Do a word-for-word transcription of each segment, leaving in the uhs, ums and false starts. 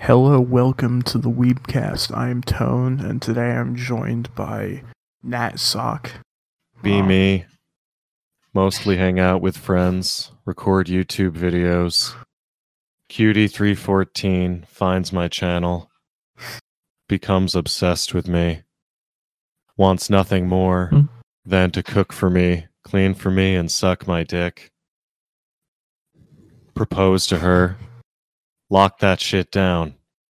Hello, welcome to the Weebcast. I am Tone, and today I'm joined by Nat Sock. Be Um, me. Mostly hang out with friends, record YouTube videos. Cutie three fourteen finds my channel, becomes obsessed with me, wants nothing more Hmm. than to cook for me, clean for me, and suck my dick. Propose to her, lock that shit down.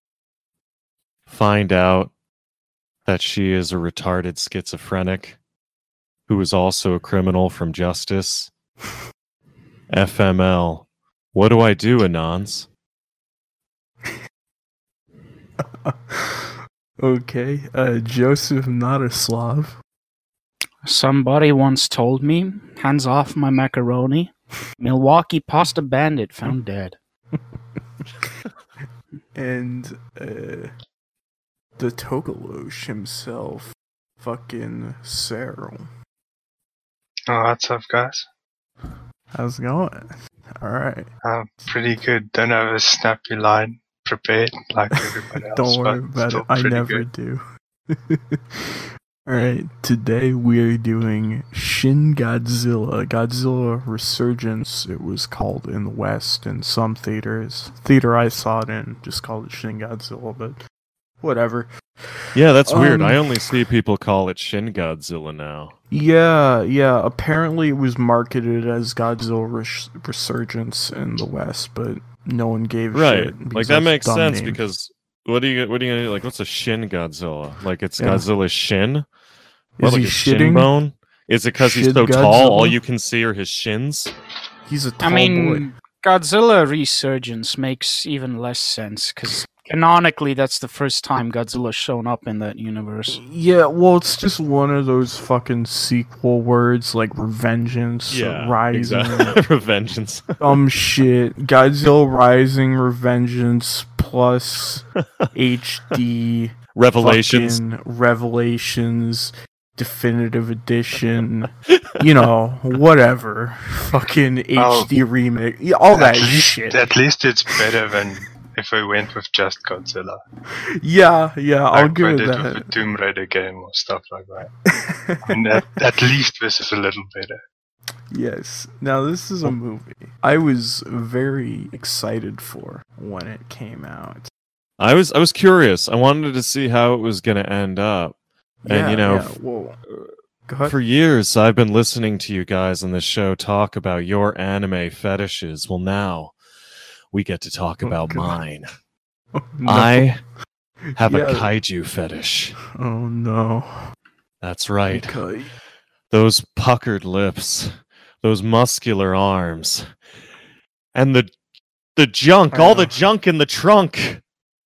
Find out that she is a retarded schizophrenic who is also a criminal from justice. F M L. What do I do, Anons? Okay, uh, Joseph Not a Slav. Somebody once told me, hands off my macaroni. Milwaukee pasta bandit found dead. And, uh, the Togolosh himself, fucking Cyril. Oh, what's up, guys? How's it going? Alright. Uh, pretty good. Don't have a snappy line prepared like everybody else. Don't worry but about still it, I pretty never good. do. Alright, today we're doing Shin Godzilla, Godzilla Resurgence, it was called in the West in some theaters. Theater I saw it in just called it Shin Godzilla, but whatever. Yeah, that's weird. Um, I only see people call it Shin Godzilla now. Yeah, yeah, apparently it was marketed as Godzilla Res- Resurgence in the West, but no one gave a Right. shit. Like because that that's a makes dumb sense name. because what are you what are you gonna do? Like what's a Shin Godzilla? Like it's Yeah. Godzilla's shin? Is What, like he his shin shitting? bone? Is it because he's Shit so tall all Godzilla? you can see are his shins? He's a tall I mean, boy. Godzilla Resurgence makes even less sense, because canonically that's the first time Godzilla's shown up in that universe. Yeah, well, it's just one of those fucking sequel words like Revengeance, Rising, Revengeance. some shit. Godzilla Rising, Revengeance plus H D, Revelations. fucking Revelations, Definitive Edition, you know, whatever. Fucking Oh. H D remake, yeah, all that at least, shit. At least it's better than if we went with just Godzilla. Yeah, yeah, I'll Like give we it did that. with the Tomb Raider game or stuff like that. And at, at least this is a little better. Yes. Now, this is a movie I was very excited for when it came out. I was I was curious. I wanted to see how it was gonna end up. And, you know, yeah, well, go ahead. For years, I've been listening to you guys on this show talk about your anime fetishes. Well, now we get to talk Oh, about God. mine. Oh, no. I have Yeah. a kaiju fetish. Oh no. That's right. Okay. Those puckered lips, those muscular arms, and the the junk, I all know. the junk in the trunk.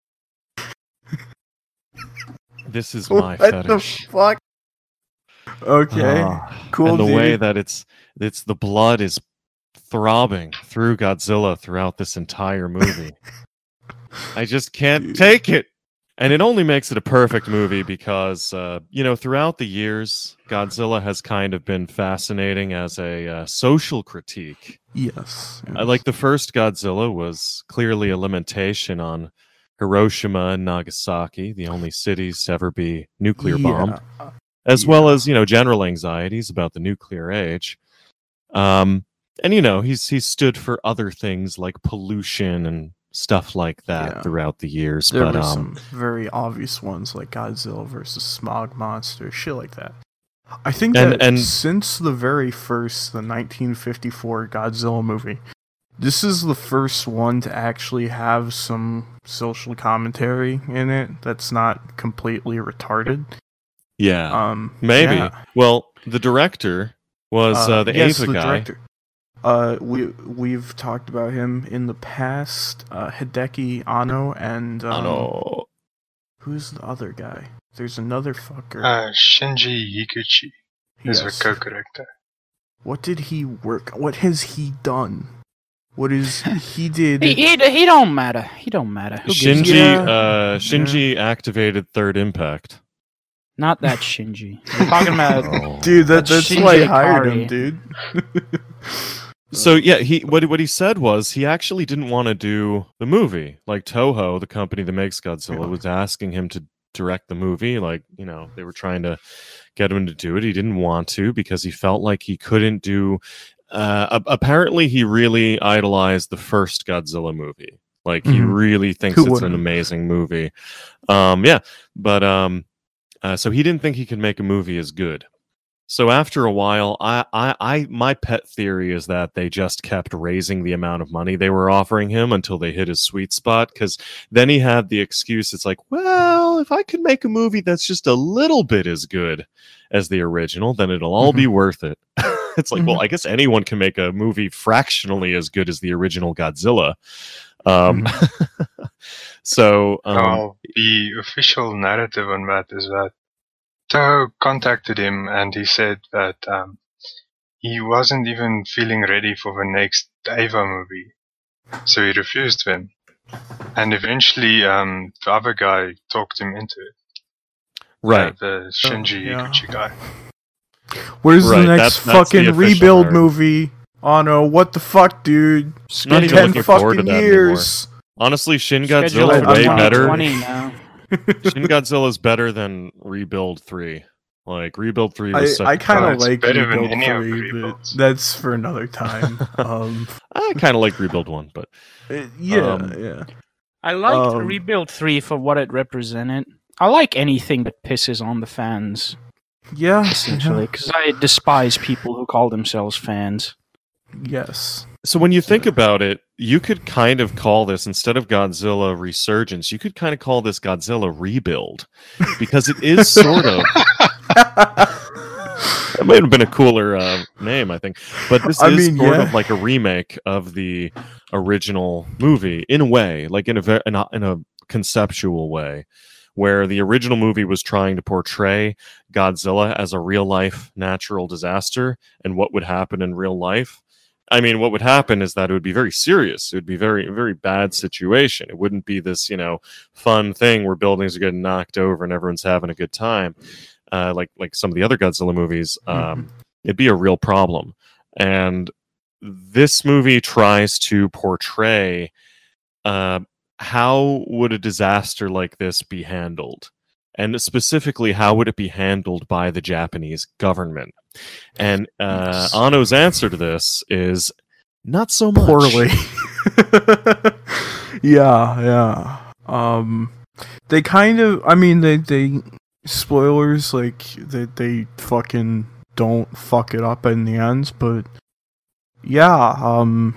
This is my What fetish. the fuck? Okay. Ah, Cool, and the dude. way that it's it's the blood is throbbing through Godzilla throughout this entire movie. I just can't Dude. take it. And it only makes it a perfect movie because uh, you know, throughout the years, Godzilla has kind of been fascinating as a uh, social critique. Yes. I like the first Godzilla was clearly a limitation on Hiroshima and Nagasaki, the only cities to ever be nuclear bombed. Yeah. As Yeah. well as, you know, general anxieties about the nuclear age. Um, and, you know, he's he's stood for other things like pollution and stuff like that Yeah. throughout the years. There but were um, some very obvious ones like Godzilla versus Smog Monster, shit like that. I think And- that and- since the very first, the nineteen fifty-four Godzilla movie, this is the first one to actually have some social commentary in it that's not completely retarded. yeah, Um, maybe. yeah. Well, the director was uh, the yes, Ava the guy. director. Uh, we we've talked about him in the past. Uh, Hideki Anno and um, I know. who's the other guy? There's another fucker. Uh, Shinji Higuchi is Yes. the co-director. What did he work? What has he done? What is he did? He, he, he don't matter. He don't matter. Who gives a Shinji, Yeah. uh, Shinji activated Third Impact. Not that Shinji. We're talking about Oh. Dude, that That's that's why I Shinji hired Ikari. him, dude. So yeah, he what what he said was he actually didn't want to do the movie. Like Toho, the company that makes Godzilla, Yeah. was asking him to direct the movie. Like, you know, they were trying to get him to do it. He didn't want to because he felt like he couldn't do. Uh, apparently, he really idolized the first Godzilla movie. Like he Mhm. really thinks Who it's wouldn't? an amazing movie. Um, yeah, but um, uh, so he didn't think he could make a movie as good. So after a while, I, I, I, my pet theory is that they just kept raising the amount of money they were offering him until they hit his sweet spot. Because then he had the excuse, it's like, well, if I could make a movie that's just a little bit as good as the original, then it'll all be worth it. It's like, well, I guess anyone can make a movie fractionally as good as the original Godzilla. Um, so, um, Well, the official narrative on that is that Toho contacted him and he said that um, he wasn't even feeling ready for the next Ava movie, so he refused them. And eventually, um, the other guy talked him into it. right. Uh, the Shinji yeah. Iguchi guy. Where's Right, the next that's- that's the fucking official rebuild narrative. movie? Oh no, what the fuck, dude? I'm not even Ten looking forward to fucking that years. Honestly, Shin Scheduled Godzilla for way better. twenty twenty now. Shin Godzilla is better than Rebuild three. Like Rebuild three I, was such I a kind Oh, of it's like better than Rebuild any of the three, but rebuilds. that's for another time. um, I kind of like Rebuild one, but uh, yeah, Um, yeah. I liked Um, Rebuild three for what it represented. I like anything that pisses on the fans, Yeah, essentially, because I despise people who call themselves fans. yeah. Yes. so when you think about it, you could kind of call this, instead of Godzilla Resurgence, you could kind of call this Godzilla Rebuild, because it is sort of. It might have been a cooler uh, name, I think, but this I is mean, sort yeah. of like a remake of the original movie in a way, like in a ve- in a, in a conceptual way, where the original movie was trying to portray Godzilla as a real life natural disaster and what would happen in real life. I mean, what would happen is that it would be very serious. It would be very, very bad situation. It wouldn't be this, you know, fun thing where buildings are getting knocked over and everyone's having a good time, uh, like like some of the other Godzilla movies. Um, Mhm. It'd be a real problem. And this movie tries to portray uh, how would a disaster like this be handled, and specifically, how would it be handled by the Japanese government? And uh, Yes. Anno's answer to this is not so much. Poorly. yeah, yeah. Um, they kind of. I mean, they they spoilers like they they fucking don't fuck it up in the end, but yeah. Um,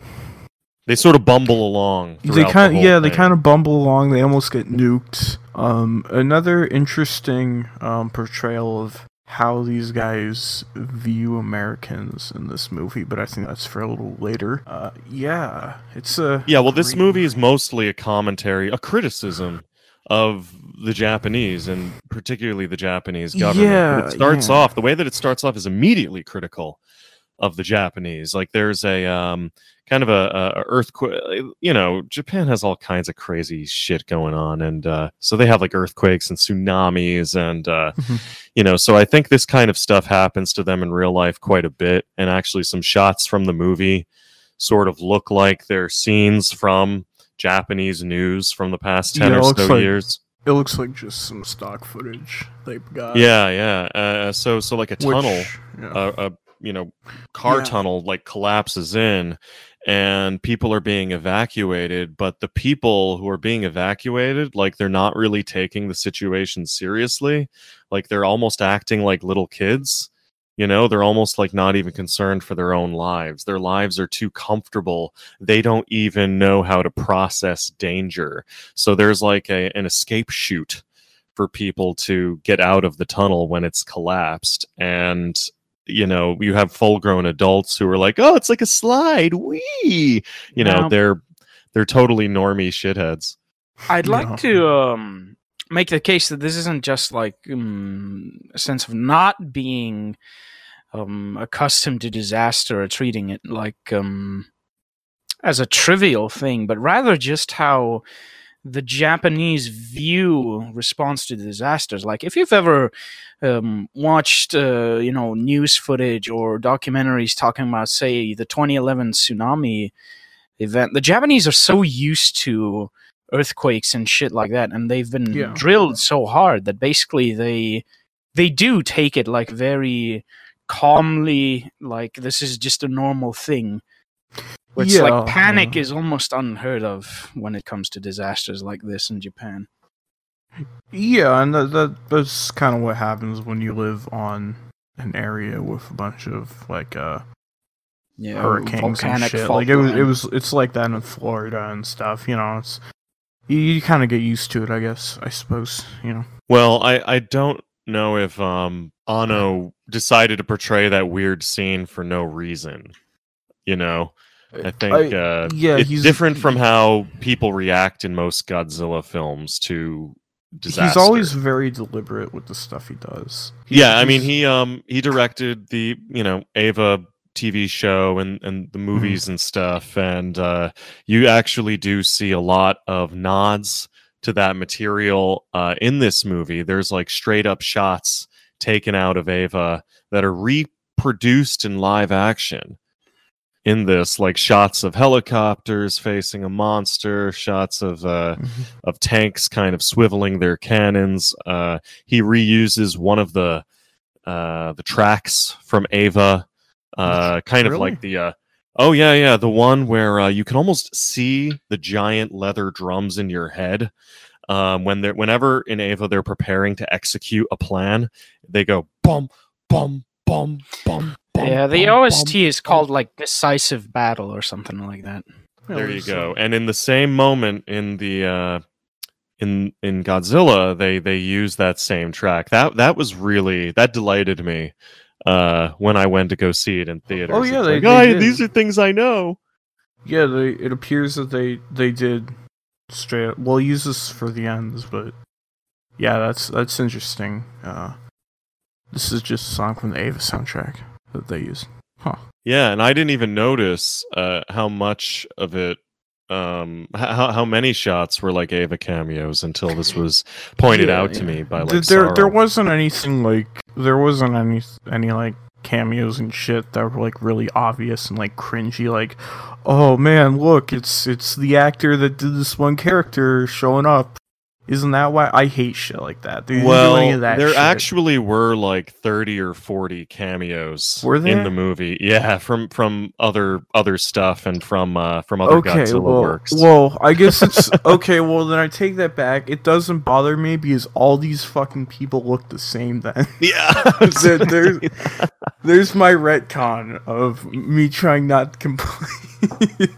They sort of bumble along. they kind of yeah they kind of bumble along. They almost get nuked. Um, another interesting um portrayal of how these guys view Americans in this movie, but I think that's for a little later. Uh, yeah, it's a Yeah, well, this great movie is mostly a commentary, a criticism of the Japanese, and particularly the Japanese government. Yeah, But it starts yeah. off, the way that it starts off is immediately critical of the Japanese. Like there's a um, kind of a, a earthquake. You know, Japan has all kinds of crazy shit going on, and uh, so they have like earthquakes and tsunamis, and uh, Mhm. you know. So I think this kind of stuff happens to them in real life quite a bit, and actually, some shots from the movie sort of look like they're scenes from Japanese news from the past ten Yeah, it or looks so like- years. It looks like just some stock footage they've got. Yeah, yeah. Uh, so, so like a which- tunnel. yeah. a, a you know car Yeah. tunnel like collapses in, and people are being evacuated, but the people who are being evacuated, like, they're not really taking the situation seriously. Like they're almost acting like little kids. You know, they're almost like not even concerned for their own lives. Their lives are too comfortable. They don't even know how to process danger. So there's like a, an escape chute for people to get out of the tunnel when it's collapsed. And you know, you have full-grown adults who are like, "Oh, it's like a slide, wee!" You know, Now- they're they're totally normie shitheads. I'd Yeah. like to um, make the case that this isn't just like um, a sense of not being um, accustomed to disaster or treating it like um, as a trivial thing, but rather just how the Japanese view response to disasters. Like if you've ever um, watched, uh, you know, news footage or documentaries talking about, say, the twenty eleven tsunami event, the Japanese are so used to earthquakes and shit like that, and they've been Yeah. drilled so hard that basically they they do take it like very calmly, like this is just a normal thing. Where it's Yeah, like panic yeah. is almost unheard of when it comes to disasters like this in Japan. Yeah, and that, that that's kind of what happens when you live on an area with a bunch of like uh Yeah, hurricanes and volcanic shit. fault Like it was, line. it was, it's like that in Florida and stuff. You know, it's you, you kind of get used to it, I guess. I suppose. You know. Well, I, I don't know if um Anno decided to portray that weird scene for no reason. You know, I think I- uh, yeah, it's he's- different from how people react in most Godzilla films to disaster. He's always very deliberate with the stuff he does. He- Yeah, I mean he's- he um he directed the you know Ava T V show and and the movies and stuff, and uh, you actually do see a lot of nods to that material uh, in this movie. There's like straight up shots taken out of Ava that are reproduced in live action in this, like shots of helicopters facing a monster, shots of uh, Mhm. of tanks kind of swiveling their cannons. Uh, he reuses one of the uh, the tracks from Ava, uh, kind of Really? like the uh, oh yeah yeah the one where uh, you can almost see the giant leather drums in your head. Um, when they're whenever in Ava they're preparing to execute a plan, they go bum bum bum bum. bum Yeah, the bum, O S T bum, is called like Decisive Battle or something like that. There you it's, go. uh, And in the same moment in the uh in in Godzilla, they they use that same track. That that was really that delighted me uh when I went to go see it in theaters. Oh, yeah, It's they- like, they "Oh, did." these are things I know." Yeah, they, it appears that they they did straight up. We'll use this for the ends, but yeah, that's that's interesting. Uh, this is just a song from the Ava soundtrack that they used. Huh. Yeah, and I didn't even notice uh how much of it um h- how how many shots were like Ava cameos until this was pointed Yeah, out to yeah. me by Th- like there there Sorrow. wasn't anything like there wasn't any any like cameos and shit that were like really obvious and like cringy, like, oh man, look, it's it's the actor that did this one character showing up. Isn't that why I hate shit like that? They didn't do any Well, of that there shit. actually were like thirty or forty cameos Were in there? the movie. Yeah, from from other other stuff and from uh from other Okay, Godzilla well, works. well, I guess it's okay. Well, then I take that back. It doesn't bother me because all these fucking people look the same. Then yeah. There- there's there's my retcon of me trying not to complain.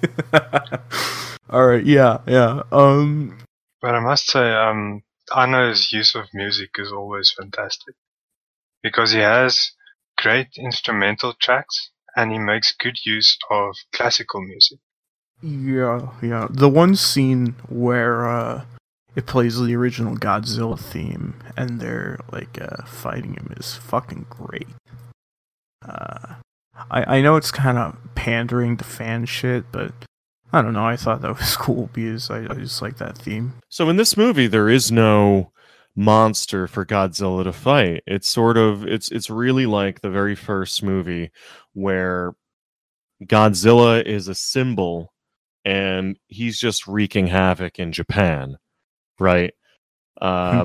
All right, yeah, yeah. Um, But I must say, um, Anno's use of music is always fantastic. Because he has great instrumental tracks, and he makes good use of classical music. yeah, yeah. The one scene where uh, it plays the original Godzilla theme and they're like uh, fighting him is fucking great. Uh, I I know it's kind of pandering to fan shit, but I don't know. I thought that was cool because I, I just like that theme. So in this movie there is no monster for Godzilla to fight. It's sort of it's it's really like the very first movie where Godzilla is a symbol and he's just wreaking havoc in Japan, right? Uh,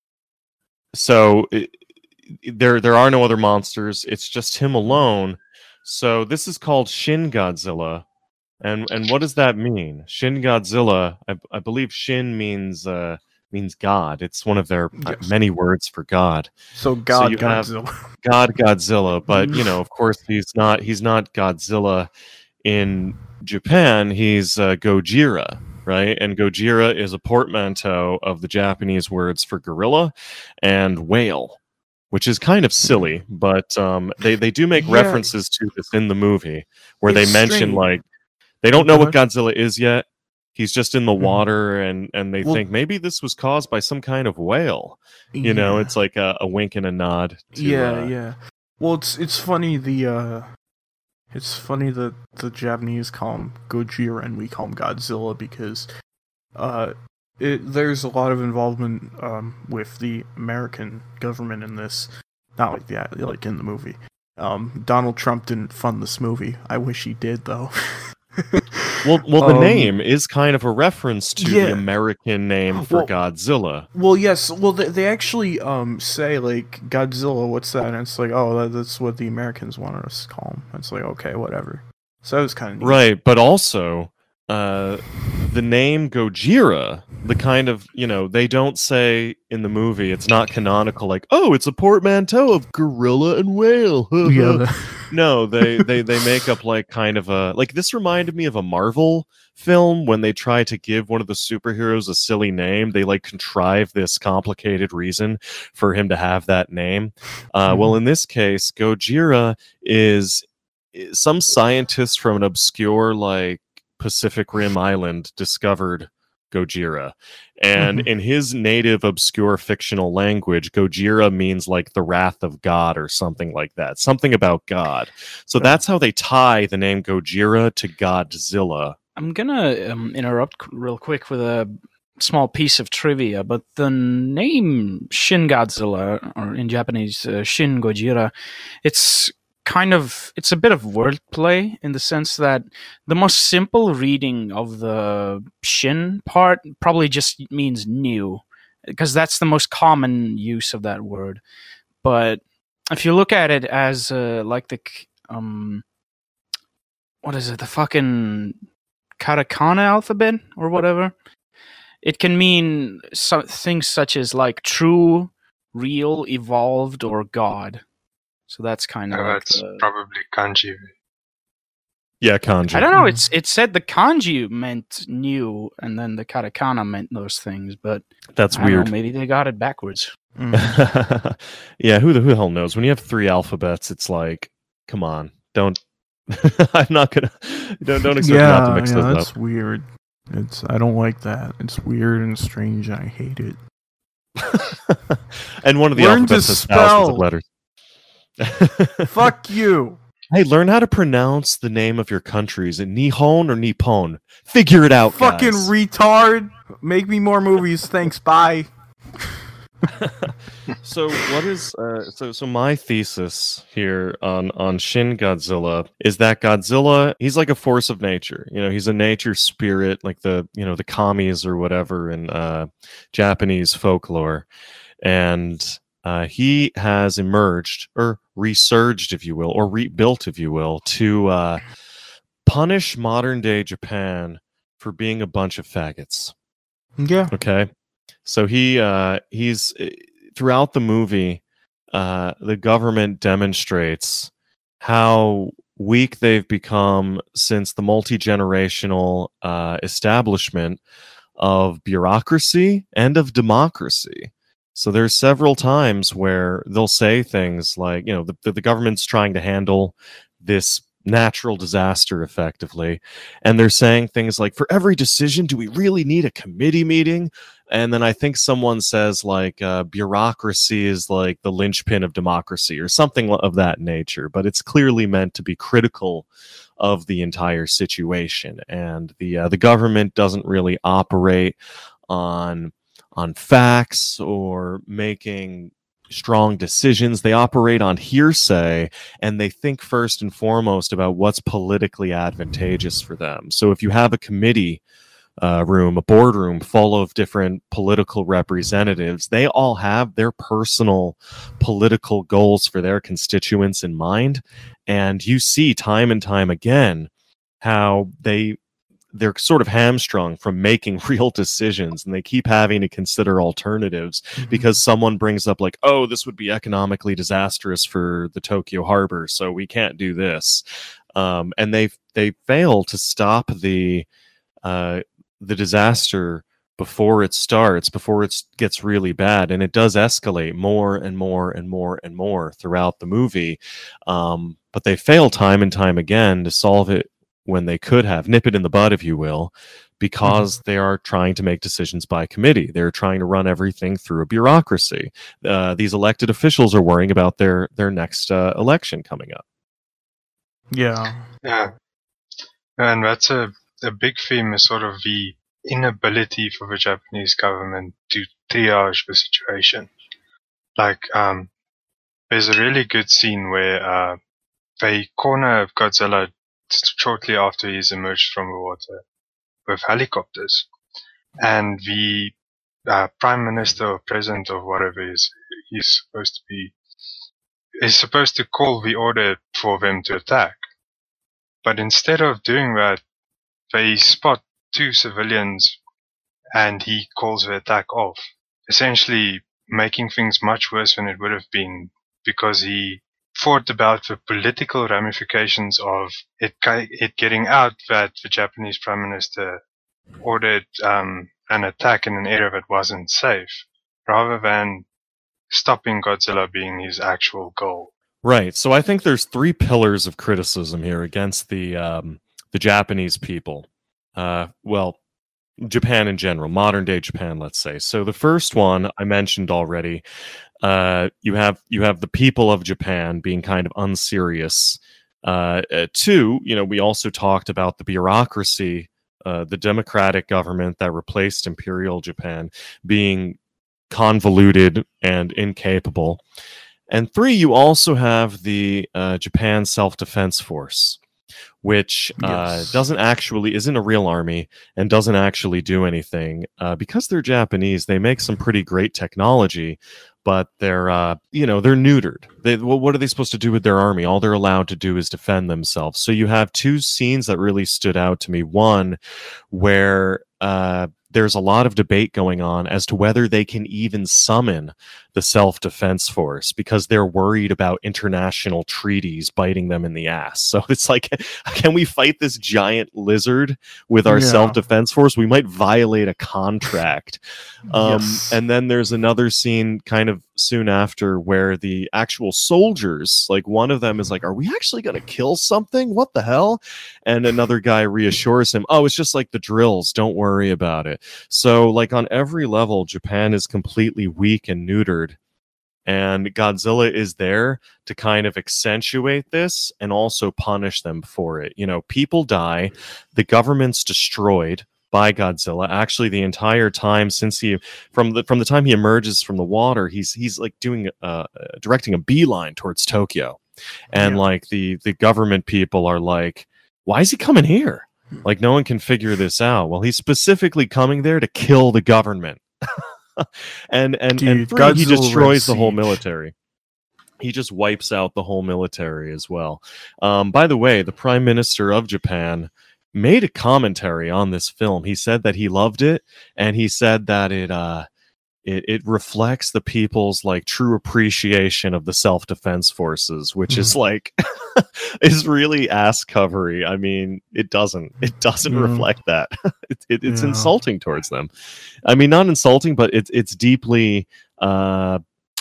so it, there there are no other monsters. It's just him alone. So this is called Shin Godzilla. And and what does that mean? Shin Godzilla, I, I believe Shin means uh, means God. It's one of their uh, Yes. many words for God. So God you have- Godzilla. God Godzilla, but you know, of course, he's not. He's not Godzilla in Japan. He's uh, Gojira, right? And Gojira is a portmanteau of the Japanese words for gorilla and whale, which is kind of silly, but um, they they do make Yeah. references to this in the movie where It's they mention strange. like they don't know what Uh-huh. Godzilla is yet. He's just in the Mhm. water, and and they Well- think maybe this was caused by some kind of whale. You know, Yeah. it's like a, a wink and a nod. To, yeah, uh, yeah. Well, it's it's funny the uh, it's funny that the Japanese call him Gojira and we call him Godzilla because uh, it, there's a lot of involvement um, with the American government in this. Not like that, like in the movie. Um, Donald Trump didn't fund this movie. I wish he did, though. Well, well, the Um, name is kind of a reference to yeah. the American name for Well- Godzilla. Well, yes. Well, they, they actually um say like Godzilla. What's that? And it's like, oh, that, that's what the Americans wanted us to call him. It's like, okay, whatever. So that was kind of neat. Right, but also uh, the name Gojira, the kind of, you know, they don't say in the movie, it's not canonical, like, oh, it's a portmanteau of gorilla and whale. Yeah. the- No, they, they, they make up like kind of a, like this reminded me of a Marvel film when they try to give one of the superheroes a silly name. They like contrive this complicated reason for him to have that name. Uh, Well, in this case, Gojira is some scientist from an obscure like Pacific Rim island discovered Gojira. And Mhm. in his native obscure fictional language, Gojira means like the wrath of God or something like that. Something about God. So Yeah. that's how they tie the name Gojira to Godzilla. I'm gonna um, interrupt qu- real quick with a small piece of trivia, but the name Shin Godzilla, or in Japanese uh, Shin Gojira, it's kind of it's a bit of wordplay in the sense that the most simple reading of the Shin part probably just means new, because that's the most common use of that word. But if you look at it as uh, like the k- um, what is it, the fucking katakana alphabet or whatever, it can mean so- things such as like true, real, evolved, or God. So that's kind of Uh, like that's the- probably kanji. Yeah, kanji. I don't know. It's it said the kanji meant new, and then the katakana meant those things. But That's I don't weird. know, maybe they got it backwards. Mm. Yeah, who the who the hell knows? When you have three alphabets, it's like, come on, don't. I'm not gonna. Don't don't expect me yeah, not to mix yeah, those that's up. weird. It's I don't like that. It's weird and strange. And I hate it. And one of the Learn to alphabets has thousands of spell. letters. Fuck you. Hey, learn how to pronounce the name of your countries. In Nihon or Nippon? Figure it out, Fucking guys. retard. Make me more movies. Thanks. Bye. So what is uh, so so my thesis here on on Shin Godzilla is that Godzilla, he's like a force of nature. You know, he's a nature spirit, like the you know the kamis or whatever in uh, Japanese folklore, and uh, he has emerged or resurged, if you will, or rebuilt, if you will, to uh, punish modern day Japan for being a bunch of faggots. Yeah. Okay, so he uh, he's throughout the movie, uh, the government demonstrates how weak they've become since the multi-generational uh, establishment of bureaucracy and of democracy. So there's several times where they'll say things like, you know, the, the government's trying to handle this natural disaster effectively, and they're saying things like, for every decision, do we really need a committee meeting? And then I think someone says like uh, bureaucracy is like the linchpin of democracy or something of that nature, but it's clearly meant to be critical of the entire situation. And the uh, the government doesn't really operate on on facts or making strong decisions. They operate on hearsay, and they think first and foremost about what's politically advantageous for them. So if you have a committee uh, room, a boardroom full of different political representatives, they all have their personal political goals for their constituents in mind. And you see time and time again how they they're sort of hamstrung from making real decisions, and they keep having to consider alternatives because someone brings up like, oh, this would be economically disastrous for the Tokyo harbor, so we can't do this. Um, and they they fail to stop the uh, the disaster before it starts, before it gets really bad. And it does escalate more and more and more and more throughout the movie. Um, but they fail time and time again to solve it when they could have, nip it in the bud, if you will, because they are trying to make decisions by committee. They're trying to run everything through a bureaucracy. Uh, these elected officials are worrying about their their next uh, election coming up. Yeah. Yeah. And that's a, a big theme is sort of the inability for the Japanese government to triage the situation. Like, um, there's a really good scene where uh, they corner Godzilla shortly after he's emerged from the water with helicopters, and the uh, prime minister or president or whatever is he's supposed to be is supposed to call the order for them to attack. But instead of doing that, they spot two civilians and he calls the attack off, essentially making things much worse than it would have been, because he thought about the political ramifications of it, it getting out that the Japanese prime minister ordered um, an attack in an area that wasn't safe, rather than stopping Godzilla being his actual goal. Right. So I think there's three pillars of criticism here against the um, the Japanese people. Uh, well, Japan in general, modern day Japan, let's say. So the first one I mentioned already. Uh, you have you have the people of Japan being kind of unserious. Uh, uh, two, you know, we also talked about the bureaucracy, uh, the democratic government that replaced Imperial Japan being convoluted and incapable. And three, you also have the uh, Japan Self-Defense Force, which uh, Yes. doesn't actually, isn't a real army and doesn't actually do anything. Uh, because they're Japanese, they make some pretty great technology, but they're, uh, you know, they're neutered. They, well, what are they supposed to do with their army? All they're allowed to do is defend themselves. So you have two scenes that really stood out to me. One, where uh, there's a lot of debate going on as to whether they can even summon the self-defense force because they're worried about international treaties biting them in the ass. So it's like, can we fight this giant lizard with our Yeah. self-defense force? We might violate a contract. Um, Yes. And then there's another scene kind of soon after where the actual soldiers, like one of them is like, are we actually going to kill something? What the hell? And another guy reassures him, oh, it's just like the drills. Don't worry about it. So like on every level, Japan is completely weak and neutered. And Godzilla is there to kind of accentuate this and also punish them for it. You know, people die, the government's destroyed by Godzilla. Actually, the entire time since he from the from the time he emerges from the water, he's he's like doing uh directing a beeline towards Tokyo. And Yeah. like the the government people are like, why is he coming here? Like no one can figure this out. Well, he's specifically coming there to kill the government. and and Dude, and three, he Godzilla destroys the whole Siege. military. He just wipes out the whole military as well. Um, by the way, the Prime Minister of Japan made a commentary on this film. He said that he loved it, and he said that it uh, it it reflects the people's like true appreciation of the self-defense forces, which is like is really ass covery. I mean, it doesn't it doesn't Mm. reflect that. it, it, it's Yeah. insulting towards them. I mean, not insulting, but it's it's deeply. Uh,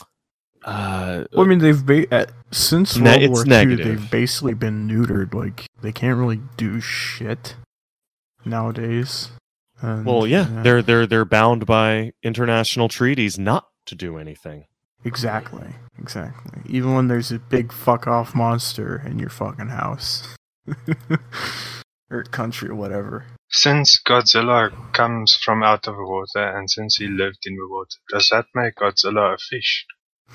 uh, Well, I mean, they've ba- uh, since Ne- World it's War Two, negative. they've basically been neutered. Like they can't really do shit nowadays. And, well, yeah, they're they're they're bound by international treaties not to do anything. exactly, exactly. Even when there's a big fuck off monster in your fucking house or country or whatever. Since Godzilla comes from out of the water and since he lived in the water, does that make Godzilla a fish?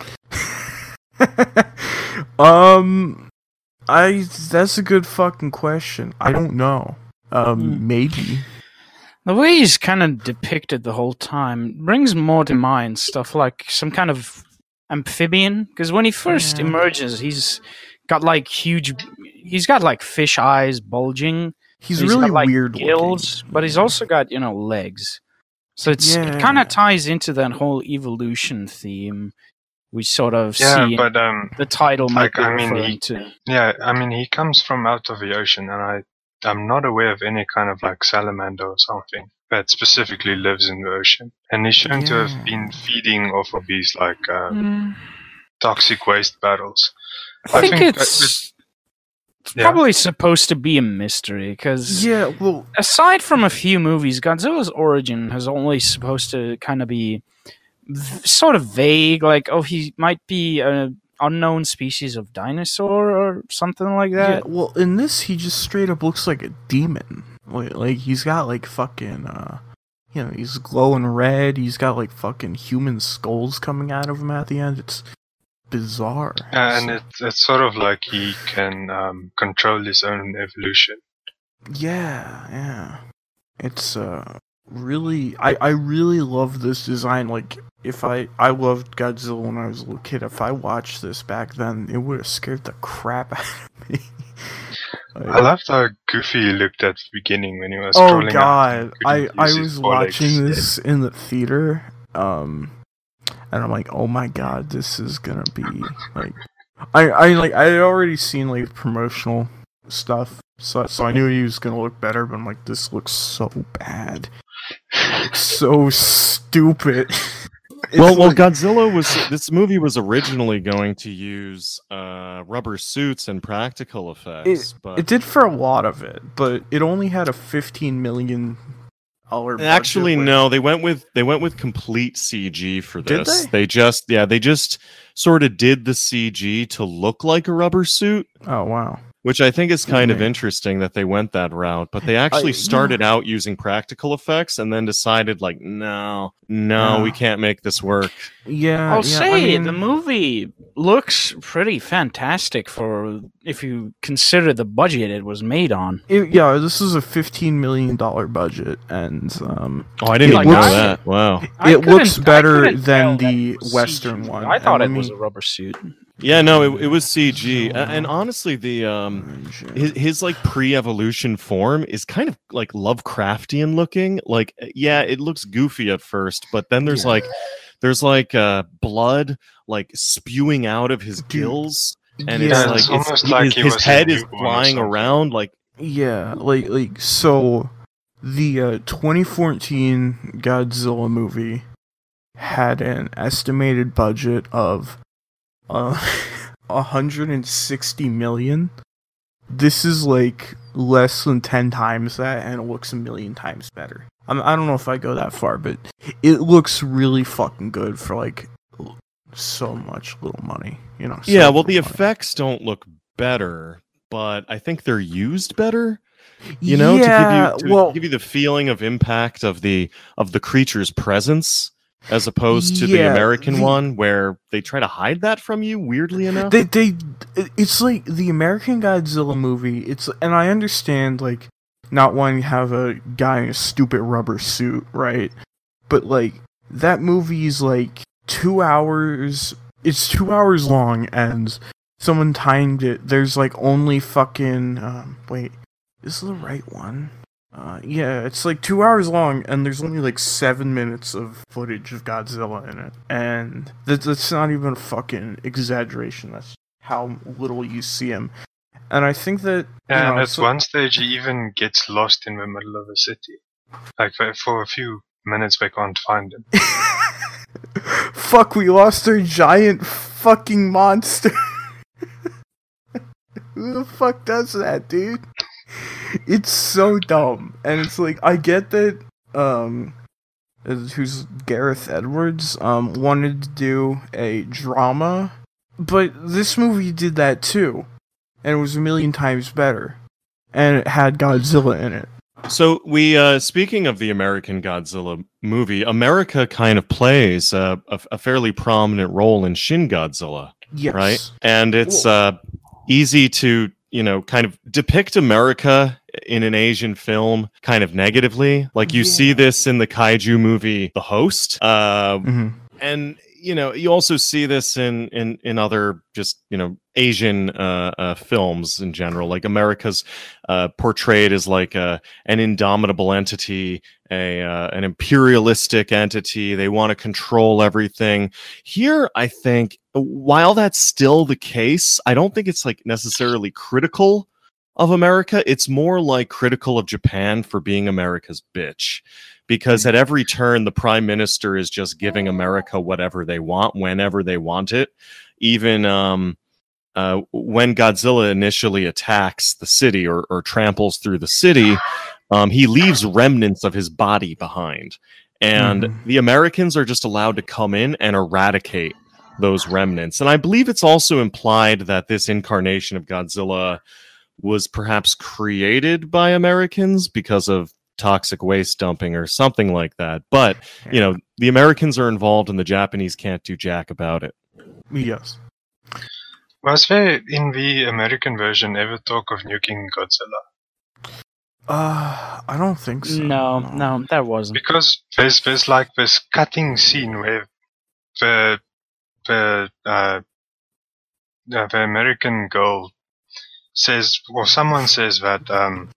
um, I that's a good fucking question. I don't know. Um, Hmm. maybe. The way he's kind of depicted the whole time brings more to mind stuff like some kind of amphibian. Because when he first Yeah. emerges, he's got like huge. He's got like fish eyes bulging. He's, He's really got, like, weird gills, looking. but he's also got, you know, legs. So it's Yeah. it kind of ties into that whole evolution theme we sort of Yeah, see. but um, the title might like, be I mean, referring he- to. yeah, I mean, he comes from out of the ocean, and I, I'm not aware of any kind of like salamander or something that specifically lives in the ocean. And he's shown to Yeah. have been feeding off of these like uh, Mm, toxic waste barrels. I, think, think it's, that- it's yeah. probably supposed to be a mystery because Yeah, well, aside from a few movies, Godzilla's origin has only supposed to kind of be v- sort of vague, like oh, he might be an unknown species of dinosaur or something like yeah, that. well, in this, he just straight up looks like a demon. Like, like he's got like fucking uh, you know, he's glowing red. He's got like fucking human skulls coming out of him at the end. It's bizarre. Yeah, and So- it's it's sort of like he can um, control his own evolution. Yeah, yeah. It's uh really I I really love this design. Like if I I loved Godzilla when I was a little kid. If I watched this back then, it would have scared the crap out of me. Like- I loved how goofy he looked at the beginning when he was oh crawling out god, and I couldn't I use his was forelegs. watching this in the theater, um, and I'm like, oh my god, this is gonna be like, I I like I had already seen like promotional stuff, so so I knew he was gonna look better, but I'm like, this looks so bad, It's so stupid. It's well, well, like- Godzilla was. This movie was originally going to use uh, rubber suits and practical effects, but it did for a lot of it, but it only had a fifteen million dollar. actually, no. They went with they went with complete C G for Did this. they? just yeah, they just sort of did the C G to look like a rubber suit, Oh wow. which I think is kind of Yeah. interesting that they went that route. But they actually yeah. started out using practical effects and then decided like, no, no, No. we can't make this work. Yeah, I'll yeah, say I mean, the movie looks pretty fantastic for if you consider the budget it was made on. It, yeah, this is a fifteen million dollar budget, and um, Oh, I didn't It even know looks- that. Wow. I it looks couldn't- I better couldn't than tell that the it was Western C G. one. I And thought let it was me- a rubber suit. Yeah, no, it, it was C G, A- and honestly, the um, his, his like pre-evolution form is kind of like Lovecraftian looking. Like, yeah, it looks goofy at first, but then there's Yeah. like, there's like uh, blood like spewing out of his Dude. gills, and yeah, it's Yeah, like it's it's, almost he- like his, he his was a head is newborn or flying something. around. Like, yeah, like like so, the uh, twenty fourteen Godzilla movie had an estimated budget of uh one hundred sixty million. This is like less than ten times that, and it looks a million times better. I'm, I don't know if I go that far, but it looks really fucking good for like l- so much little money, you know. so yeah, well, little the money. effects don't look better, but I think they're used better. You know, yeah, to give you to well, give you the feeling of impact of the of the creature's presence, as opposed to the Yeah, American the- one where they try to hide that from you. Weirdly enough, they they it's like the American Godzilla movie. It's and I understand like not wanting to have a guy in a stupid rubber suit, right? But like that movie's like two hours. It's two hours long, and someone timed it. There's like only fucking um, wait, is this the right one? Uh, yeah, it's like two hours long, and there's only like seven minutes of footage of Godzilla in it, and that, that's not even a fucking exaggeration. That's how little you see him, and I think that you Yeah, know, and at so- one stage he even gets lost in the middle of a city. Like for, for a few minutes they can't find him. Fuck, we lost our giant fucking monster. Who the fuck does that, dude? It's so dumb. And it's like, I get that, um, uh, who's Gareth Edwards, um, wanted to do a drama, but this movie did that too. And it was a million times better. And it had Godzilla in it. so we uh, speaking of the American Godzilla movie, America kind of plays uh, a, a fairly prominent role in Shin Godzilla, Yes. right? And it's Cool. uh, easy to you know kind of depict America in an Asian film kind of negatively. Like you see Yeah. this in the kaiju movie The Host, uh, Mhm. and you know you also see this in in in other just you know Asian uh, uh, films in general. Like America's uh, portrayed as like a an indomitable entity, a uh, an imperialistic entity. They want to control everything. Here, I think while that's still the case, I don't think it's like necessarily critical of America. It's more like critical of Japan for being America's bitch. Because at every turn, the prime minister is just giving America whatever they want, whenever they want it. Even um, uh, when Godzilla initially attacks the city or, or tramples through the city, um, he leaves remnants of his body behind. And Mhm. the Americans are just allowed to come in and eradicate those remnants. And I believe it's also implied that this incarnation of Godzilla was perhaps created by Americans because of toxic waste dumping or something like that. But, Yeah. you know, the Americans are involved and the Japanese can't do jack about it. Yes. Was there in the American version ever talk of nuking Godzilla? Uh, I don't think so. No, no, that wasn't. Because there's there's like this cutting scene where the the uh, uh, the American girl says, or someone says that um,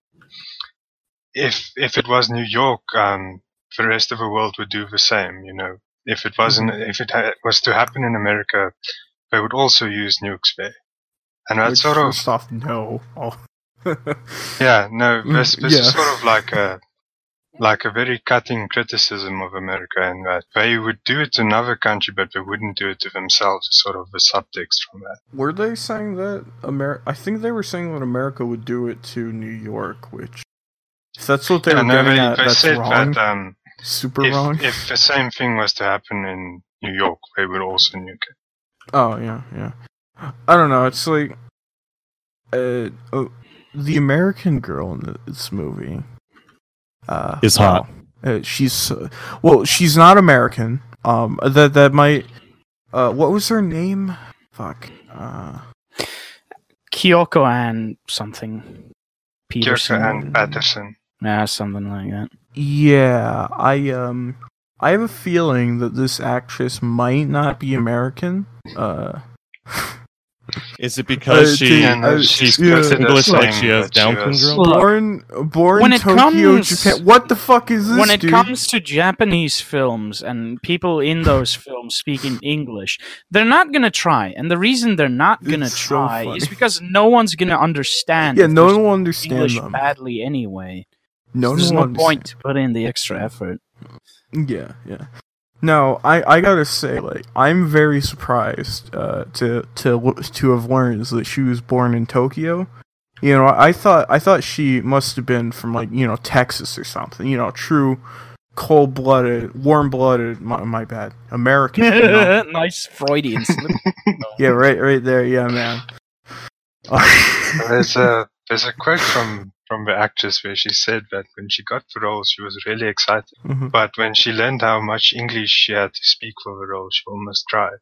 if if it was New York, um, the rest of the world would do the same. You know, if it wasn't, Mm-hmm. if it ha- was to happen in America, they would also use nukes there. And that's Which, sort of first off, no. Oh. yeah, no, this this Yeah. is sort of like a like a very cutting criticism of America, and that they would do it to another country, but they wouldn't do it to themselves. Sort of the subtext from that. Were they saying that Amer? I think they were saying that America would do it to New York, which if that's what they Yeah, were no, getting they, at, they that's said wrong. that um, Super if, wrong. if the same thing was to happen in New York, they would also nuke it. Oh yeah, yeah. I don't know. It's like uh, oh, the American girl in this movie uh, Is hot. well, uh, she's uh, well, she's not American. Um, that that might. Uh, what was her name? Fuck. Uh, Kyoko and something. Kirk Peterson. and Patterson. Yeah, something like that. yeah, I um, I have a feeling that this actress might not be American. Uh. Is it because Uh, she, to- Yeah, no, uh, she's yeah. considered English like saying she has that Down was- syndrome? Look, Born, born when it Tokyo, comes- Japan. What the fuck is this, when it dude? comes to Japanese films and people in those films speaking English, they're not gonna try. And the reason they're not gonna It's so try funny. is because no one's gonna understand. yeah, if no they're one will speaking understand English them. badly anyway. No So one there's will no understand. point to put in the extra effort. Yeah, yeah. No, I, I gotta say, like, I'm very surprised uh, to to to have learned that she was born in Tokyo. You know, I thought I thought she must have been from like you know Texas or something. You know, true cold blooded, warm blooded. My, my bad, American. You know? Nice Freudian slip. Yeah, right, right there. Yeah, man. There's a there's a quote from from the actress where she said that when she got the role, she was really excited, Mhm. but when she learned how much English she had to speak for the role, she almost cried.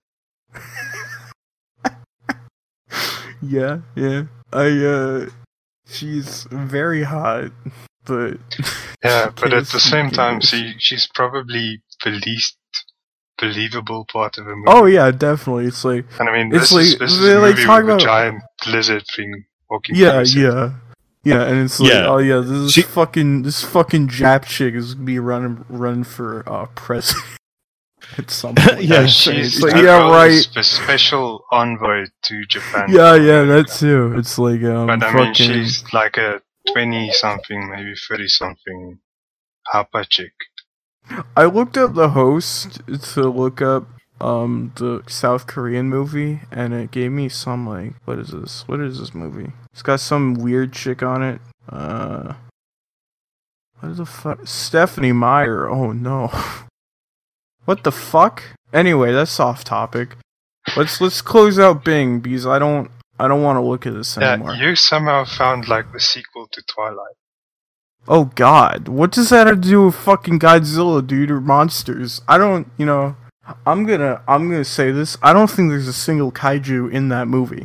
Yeah, yeah. I uh she's very hot, but Yeah, but at can't the same speak time, English. she she's probably the least believable part of the movie. Oh yeah, definitely. It's like And I mean, it's this is like- this is they, a like, movie talk with a about- giant lizard thing walking. yeah, through the city. yeah. Yeah, and it's like, Yeah. oh yeah, this She- fucking this fucking Jap chick is gonna be running running for uh president at some point. Yeah, And It's she's like, her yeah, role right. is the special envoy to Japan. Yeah, yeah, that too. It's like um But I fucking mean, she's like a twenty-something, maybe thirty-something Hapa chick. I looked up the host to look up um the South Korean movie, and it gave me some like what is this? What is this movie? It's got some weird chick on it. Uh, what the fuck? Stephanie Meyer. Oh no. What the fuck? Anyway, that's off topic. Let's let's close out Bing because I don't I don't want to look at this anymore. Yeah, you somehow found like the sequel to Twilight. Oh god, what does that have to do with fucking Godzilla, dude, or monsters? I don't, you know, I'm gonna, I'm gonna say this. I don't think there's a single kaiju in that movie.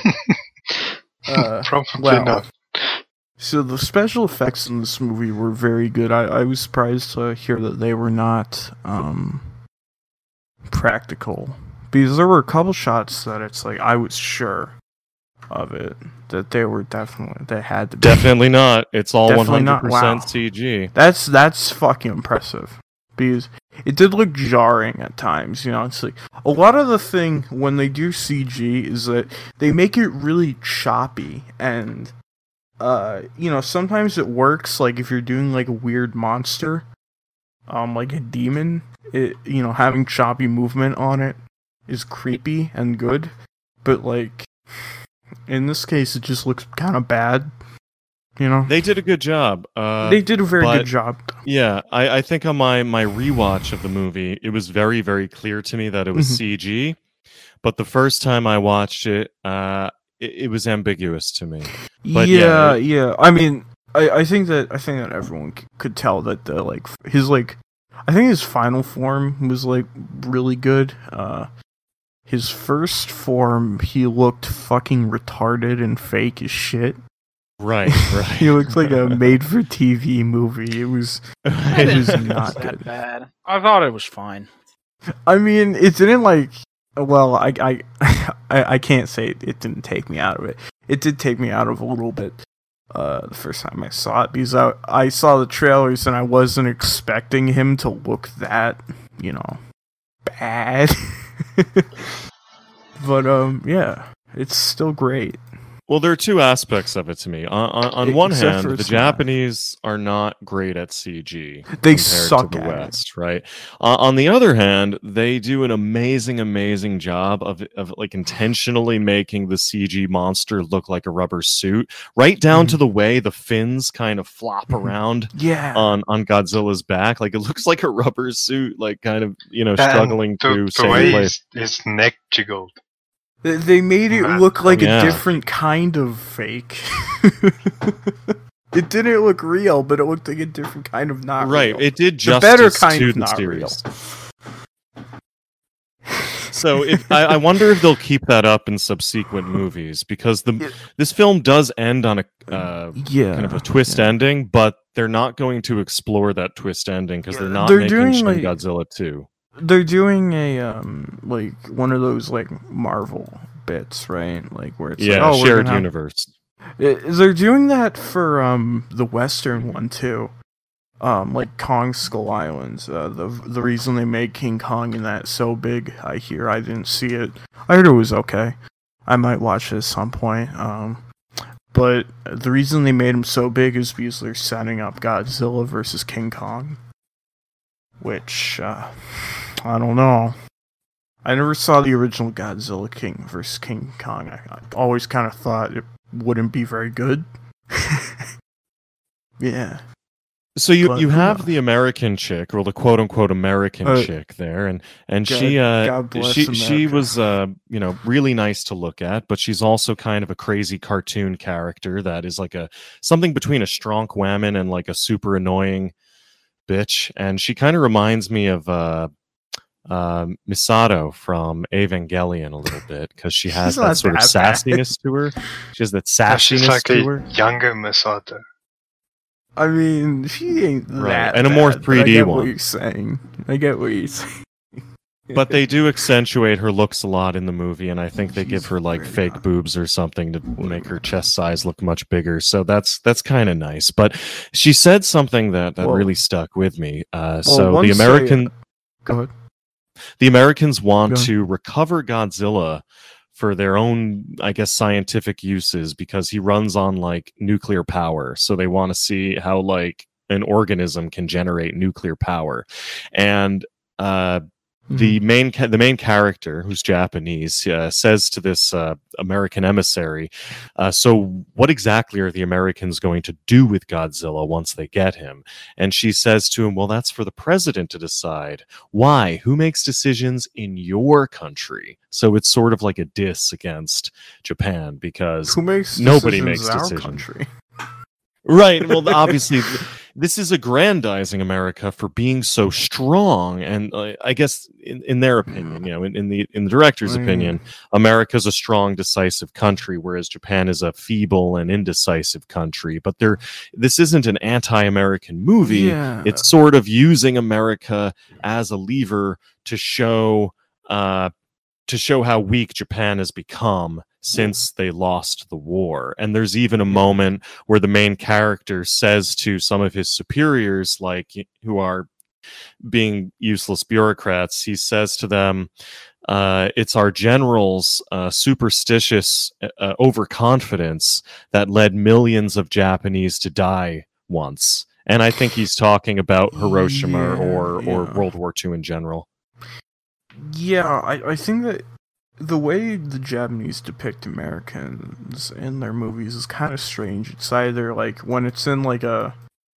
Uh, Probably well, not. So the special effects in this movie were very good. I, I was surprised to hear that they were not um, practical, because there were a couple shots that it's like I was sure of it that they were definitely they had to be. Definitely not. It's all one Definitely not. hundred percent Wow. C G. That's that's fucking impressive, because it did look jarring at times. You know, it's like a lot of the thing when they do C G is that they make it really choppy, and uh, you know, sometimes it works. Like if you're doing like a weird monster, um, like a demon, it you know having choppy movement on it is creepy and good, but like in this case, it just looks kind of bad. You know, They did a good job. Uh, they did a very but- good job. Yeah, I, I think on my, my rewatch of the movie, it was very, very clear to me that it was Mhm. C G. But the first time I watched it, uh, it, it was ambiguous to me. But yeah, yeah, yeah. I mean, I, I think that I think that everyone c- could tell that the like f- his like I think his final form was like really good. Uh, his first form, he looked fucking retarded and fake as shit. Right, right. He looked like a made-for-T V movie. It was I it was didn't think not that good. bad. I thought it was fine. I mean, it didn't like. Well, I I I, I can't say it, it didn't take me out of it. It did take me out of a little bit. Uh, the first time I saw it, because I I saw the trailers and I wasn't expecting him to look that, you know, bad. But um, yeah, it's still great. Well, there are two aspects of it to me. On, on, on E- one except hand, for the it's not. Japanese are not great at C G They compared suck to the at it. West, right? Uh, on the other hand, they do an amazing, amazing job of of like intentionally making the C G monster look like a rubber suit, right down Mhm. to the way the fins kind of flop Mhm. around Yeah. on on Godzilla's back. Like it looks like a rubber suit, like kind of you know And struggling the, to the stay in way place. his, his neck jiggled. They, they made it Man, look like yeah. a different kind of fake. It didn't look real, but it looked like a different kind of not Right, real. it did The justice better kind to of the not series. So if I, I wonder if they'll keep that up in subsequent movies because the Yeah. this film does end on a uh, Yeah, kind of a twist yeah. ending, but they're not going to explore that twist ending because Yeah, they're not they're making doing, Shin like- Godzilla two. They're doing a um like one of those like Marvel bits, right? Like where it's Yeah, like, oh, we're shared gonna have- universe. Uh, They're doing that for um the Western one too. Um, like Kong Skull Islands. Uh, the the reason they made King Kong in that so big, I hear. I didn't see it. I heard it was okay. I might watch it at some point. Um, but the reason they made him so big is because they're setting up Godzilla versus King Kong. Which uh, I don't know. I never saw the original Godzilla King versus King Kong. I, I always kind of thought it wouldn't be very good. Yeah. So you, But you who have knows? the American chick, or the quote unquote American Uh, chick there, and and God- she uh God bless she she America. was uh you know really nice to look at, but she's also kind of a crazy cartoon character that is like a something between a strong whammon and like a super annoying bitch, and she kind of reminds me of uh uh, Misato from Evangelion a little bit because she has She's that not sort of that bad. sassiness to her. She has that Yeah, she's sassiness like to a her. younger Misato. I mean, she ain't Right, that and a more bad, but three D I get one. what you're saying. I get what you're saying. But they do accentuate her looks a lot in the movie, and I think they give She's her like very fake young. boobs or something to make her chest size look much bigger. So that's that's kind of nice. But she said something that that Well- really stuck with me. Uh, Well, so the once they- American Go ahead. the Americans want Go on. to recover Godzilla for their own, I guess, scientific uses because he runs on like nuclear power. So they want to see how like an organism can generate nuclear power, and uh, the main ca- the main character, who's Japanese, uh, says to this uh, American emissary, uh, "So what exactly are the Americans going to do with Godzilla once they get him?" And she says to him, "Well, that's for the president to decide. Why? Who makes decisions in your country?" So it's sort of like a diss against Japan because Who makes nobody decisions makes in our decisions. country? Right. Well, obviously, th- this is aggrandizing America for being so strong, and uh, I guess in, in their opinion, you know, in, in the in the director's Mm. opinion, America's a strong, decisive country, whereas Japan is a feeble and indecisive country. But there, this isn't an anti-American movie. Yeah. It's sort of using America as a lever to show uh, to show how weak Japan has become since they lost the war. And there's even a Yeah. moment where the main character says to some of his superiors, like who are being useless bureaucrats, he says to them, uh, it's our generals' uh, superstitious uh, overconfidence that led millions of Japanese to die once. And I think he's talking about Hiroshima Yeah, or, or yeah. World War Two in general. Yeah, I, I think that the way the Japanese depict Americans in their movies is kind of strange. It's either like when it's in like a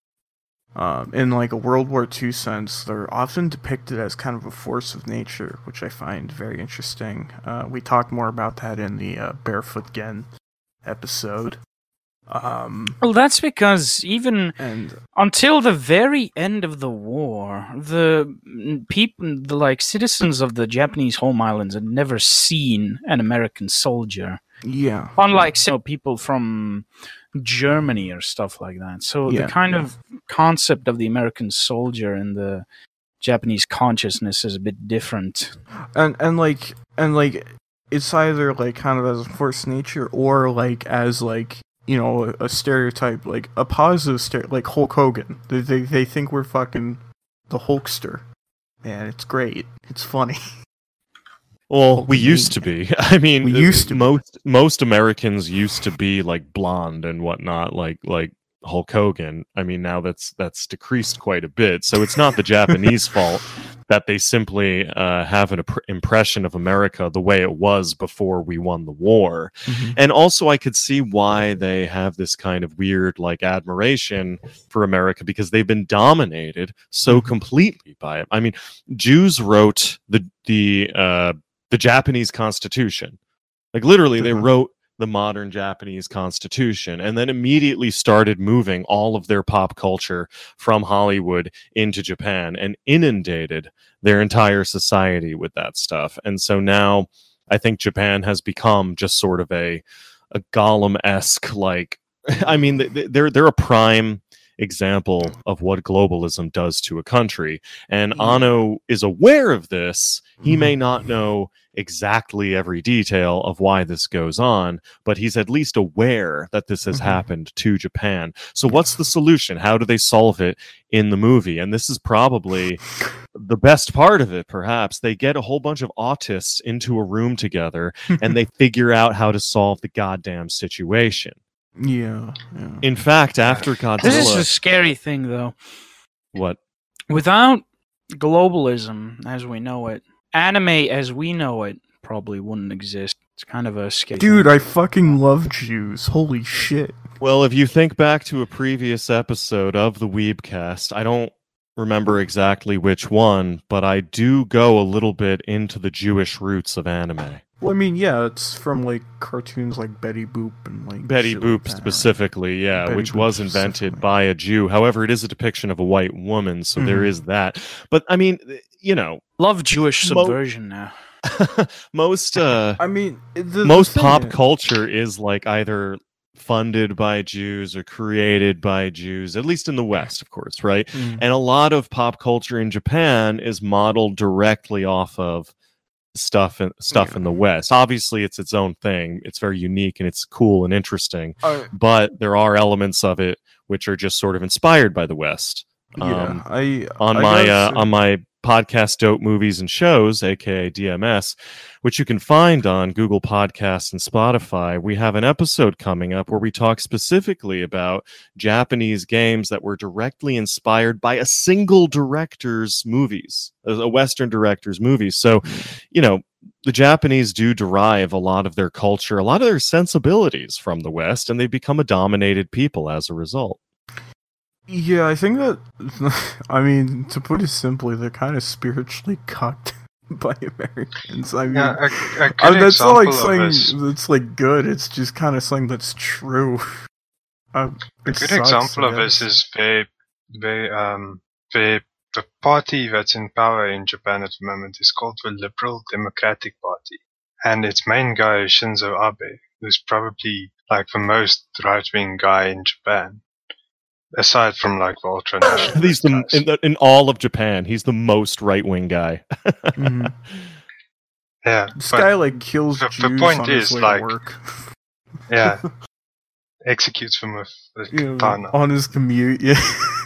um, in like a World War Two sense, they're often depicted as kind of a force of nature, which I find very interesting. Uh, we talked more about that in the uh, Barefoot Gen episode. Um, Well, that's because even and until the very end of the war, the people, the like citizens of the Japanese home islands had never seen an American soldier. yeah, Unlike some people from Germany or stuff like that. So Yeah. the kind of concept of the American soldier in the Japanese consciousness is a bit different. and and like and like it's either like kind of as a force nature or like as like you know a, a stereotype, like a positive stereotype, like Hulk Hogan. They, they they think we're fucking the Hulkster, and it's great. It's funny. Well, we used to be. I mean, We used to be. most most Americans used to be like blonde and whatnot, like like Hulk Hogan. I mean, now that's that's decreased quite a bit. So it's not the Japanese fault that they simply uh, have an imp- impression of America the way it was before we won the war. Mhm. And also, I could see why they have this kind of weird like admiration for America because they've been dominated so Mhm. completely by it. I mean, Jews wrote the the uh, the Japanese Constitution. Like literally, they Mhm. wrote the modern Japanese Constitution and then immediately started moving all of their pop culture from Hollywood into Japan and inundated their entire society with that stuff. And so now I think Japan has become just sort of a a Gollum-esque, like, I mean, th- they're they're a prime example of what globalism does to a country. And Yeah. Anno is aware of this. He Mhm. may not know exactly every detail of why this goes on, but he's at least aware that this has Mhm. happened to Japan. So what's the solution? How do they solve it in the movie? And this is probably the best part of it, perhaps. They get a whole bunch of autists into a room together and they figure out how to solve the goddamn situation. Yeah, yeah. In fact, after This is Godzilla, the scary thing, though. what? Without globalism as we know it, anime as we know it probably wouldn't exist. It's kind of a scary Dude, thing. I fucking love Jews. Holy shit. Well, if you think back to a previous episode of the Weebcast, I don't remember exactly which one, but I do go a little bit into the Jewish roots of anime. Well, I mean, yeah, it's from like cartoons like Betty Boop and like Betty shit Boop like that, right? specifically, yeah, Betty which Boop was invented specifically. by a Jew. However, it is a depiction of a white woman, so there Mhm. is that. But I mean, you know, Love Jewish Mo- subversion now. most uh I mean, the, the most thing pop is- culture is like either funded by Jews or created by Jews, at least in the West, of course, right? Mm. And a lot of pop culture in Japan is modeled directly off of stuff in, stuff Yeah. in the West. Obviously, it's its own thing. It's very unique and it's cool and interesting, I- but there are elements of it which are just sort of inspired by the West. yeah, Um, I on I my guess uh, on my podcast Dope Movies and Shows, aka D M S, which you can find on Google Podcasts and Spotify, we have an episode coming up where we talk specifically about Japanese games that were directly inspired by a single director's movies, a a Western director's movies. So, you know, the Japanese do derive a lot of their culture, a lot of their sensibilities from the West, and they've become a dominated people as a result. Yeah, I think that, I mean, to put it simply, they're kind of spiritually cucked by Americans. I mean, Yeah, a, a good uh, that's not like example of this. saying that's like good. It's just kind of saying that's true. Uh, A it good sucks, example I of this guess. is where, where, um, where the party that's in power in Japan at the moment is called the Liberal Democratic Party. And its main guy is Shinzo Abe, who's probably like the most right-wing guy in Japan. Aside from like the ultra-nationalist He's the guys. in, the, in all of Japan, he's the most right wing guy. Mhm. Yeah, This but- guy like kills the- the Jews point on his is, way like- to work. yeah. Executes them with the You know, katana. on his commute. Yeah.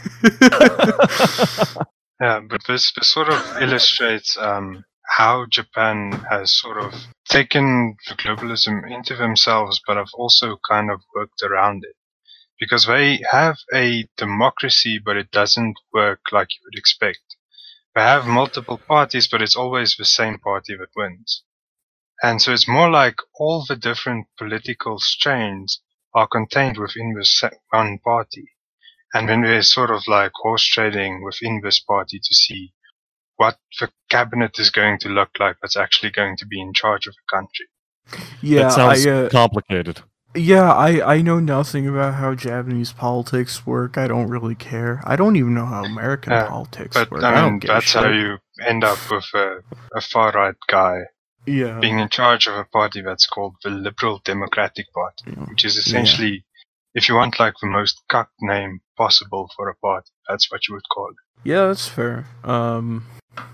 Yeah, but this, this sort of illustrates um, how Japan has sort of taken the globalism into themselves, but have also kind of worked around it. Because they have a democracy, but it doesn't work like you would expect. They have multiple parties, but it's always the same party that wins. And so it's more like all the different political strains are contained within this se- one party. And then we're sort of like horse trading within this party to see what the cabinet is going to look like that's actually going to be in charge of the country. Yeah, that sounds I, uh, complicated. Yeah, I, I know nothing about how Japanese politics work. I don't really care. I don't even know how American Yeah, politics But work. I I mean, don't give a that's how shit. you end up with a, a far right guy Yeah. being in charge of a party that's called the Liberal Democratic Party, Yeah. which is essentially, if you want like the most cucked name possible for a party, that's what you would call it. Yeah, that's fair. Um,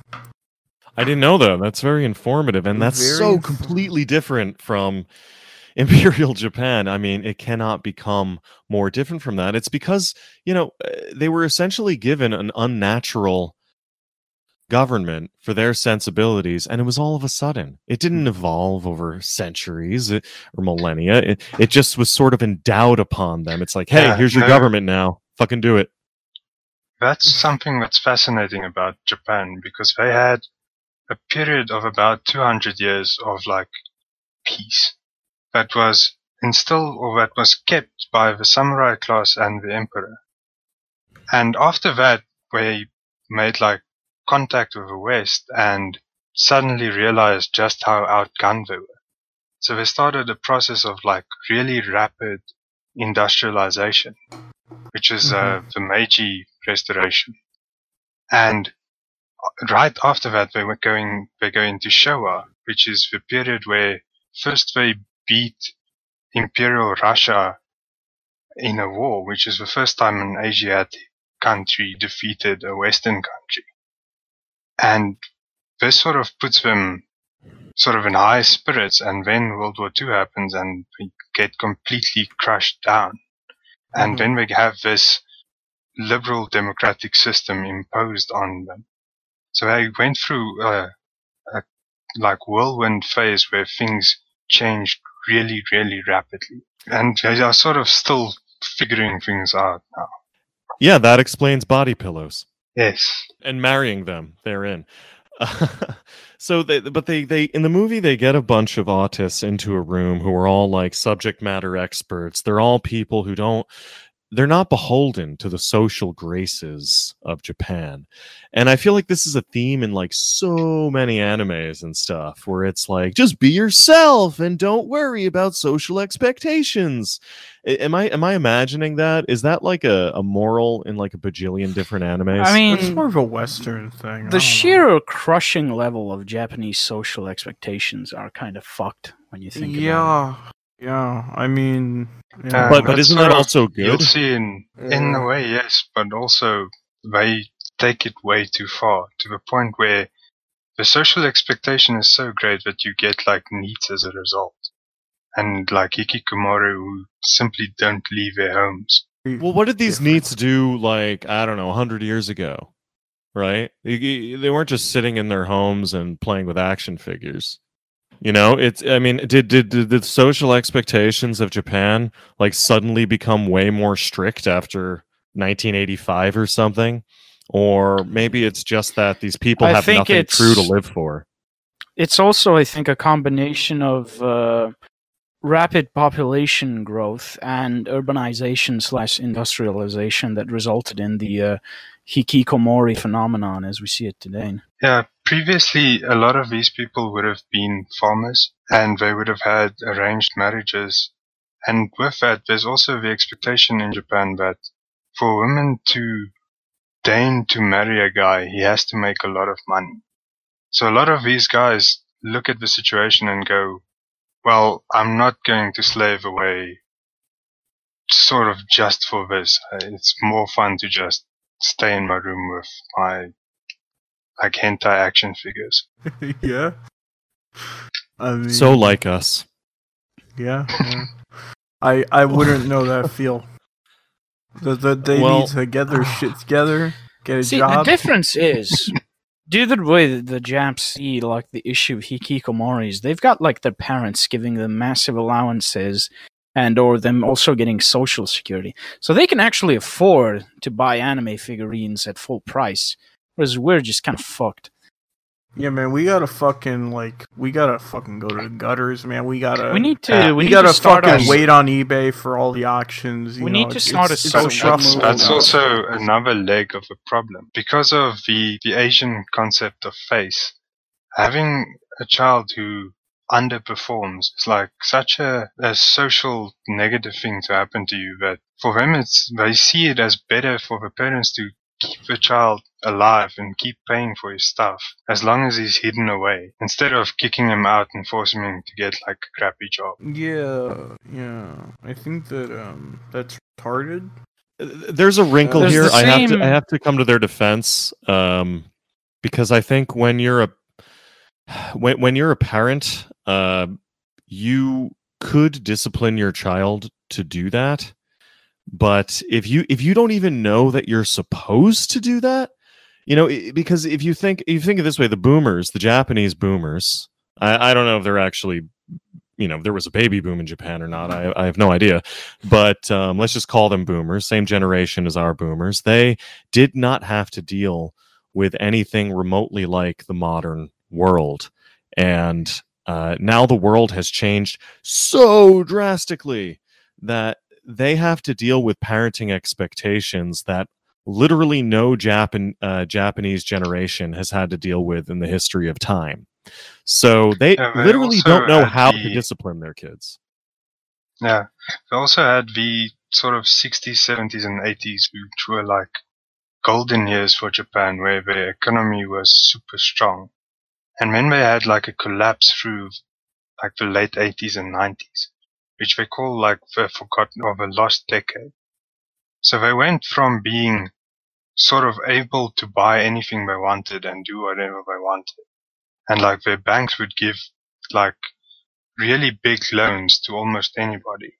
I didn't know that. That's very informative, and that's Very so inf- completely different from Imperial Japan. I mean, it cannot become more different from that. It's because, you know, uh, they were essentially given an unnatural government for their sensibilities, and it was all of a sudden. It didn't evolve over centuries uh, or millennia. It, it just was sort of endowed upon them. It's like, hey, Yeah, here's your no. government now. Fucking do it. That's something that's fascinating about Japan, because they had a period of about two hundred years of like peace that was instilled or that was kept by the samurai class and the emperor. And after that, they made like contact with the West and suddenly realized just how outgunned they were. So they started a process of like really rapid industrialization, which is uh, the Meiji Restoration. And right after that, they were going, they go into Showa, which is the period where first they beat Imperial Russia in a war, which is the first time an Asiatic country defeated a Western country. And this sort of puts them sort of in high spirits, and then World War Two happens and they get completely crushed down. And Mhm. then we have this liberal democratic system imposed on them. So they went through a, a like whirlwind phase where things changed really, really rapidly. And they are sort of still figuring things out now. Yeah, that explains body pillows. Yes. And marrying them therein. So they, but they, they in the movie they get a bunch of autists into a room who are all like subject matter experts. They're all people who don't, they're not beholden to the social graces of Japan. And I feel like this is a theme in like so many animes and stuff where it's like, just be yourself and don't worry about social expectations. A- Am I am I imagining that? Is that like a, a moral in like a bajillion different animes? I mean, It's more of a Western thing. I don't know. the sheer crushing level of Japanese social expectations are kind of fucked when you think about Yeah, yeah. I mean, yeah. Uh, but but that's isn't sort that of- also You'll good? see in, in Yeah. a way, yes, but also they take it way too far to the point where the social expectation is so great that you get like needs as a result. And like hikikomori who simply don't leave their homes. Well, what did these Different. neats do like, I don't know, one hundred years ago? Right? You- you- They weren't just sitting in their homes and playing with action figures. You know, it's I mean, did did did the social expectations of Japan like suddenly become way more strict after nineteen eighty-five or something? Or maybe it's just that these people I have think nothing it's- true to live for. It's also, I think, a combination of uh, rapid population growth and urbanization slash industrialization that resulted in the uh, hikikomori phenomenon as we see it today. Yeah, previously a lot of these people would have been farmers and they would have had arranged marriages. And with that, there's also the expectation in Japan that for women to deign to marry a guy, he has to make a lot of money. So a lot of these guys look at the situation and go, well, I'm not going to slave away sort of just for this. It's more fun to just stay in my room with my like hentai action figures. yeah. I mean, So like us. yeah, yeah. I I wouldn't know that feel. The, the, they Well- need to get their shit together, get a See, job. the difference is, due to the way that the Japs see like the issue of hikikomoris, they've got like their parents giving them massive allowances and or them also getting social security. So they can actually afford to buy anime figurines at full price, whereas we're just kind of fucked. Yeah, man, we gotta fucking like we gotta fucking go to the gutters, man. We gotta We need to. uh, we we need gotta to start fucking a- wait on eBay for all the auctions. You We know, need to it's- start a it's- it's social rough movement. That's now. also another leg of the problem. Because of the, the Asian concept of face, having a child who underperforms. It's like such a, a social negative thing to happen to you that for them it's, they see it as better for the parents to keep the child alive and keep paying for his stuff as long as he's hidden away, instead of kicking him out and forcing him to get like a crappy job. Yeah, yeah. I think that um that's retarded. There's a wrinkle There's here. the I have to same- I have to come to their defense, um, because I think when you're a when when you're a parent, uh, you could discipline your child to do that. But if you if you don't even know that you're supposed to do that, you know, i- because if you think if you think of it this way, the boomers, the Japanese boomers, I, I don't know if they're actually, you know, if there was a baby boom in Japan or not. I, I have no idea. But um, let's just call them boomers, same generation as our boomers. They did not have to deal with anything remotely like the modern world. And uh, now the world has changed so drastically that they have to deal with parenting expectations that literally no Japan uh, Japanese generation has had to deal with in the history of time. So they Yeah, they literally also don't know had how to the- discipline their kids. Yeah. They also had the sort of sixties, seventies, and eighties, which were like golden years for Japan, where their economy was super strong. And then they had like a collapse through like the late eighties and nineties, which they call like the forgotten or the lost decade. So they went from being sort of able to buy anything they wanted and do whatever they wanted. And like their banks would give like really big loans to almost anybody.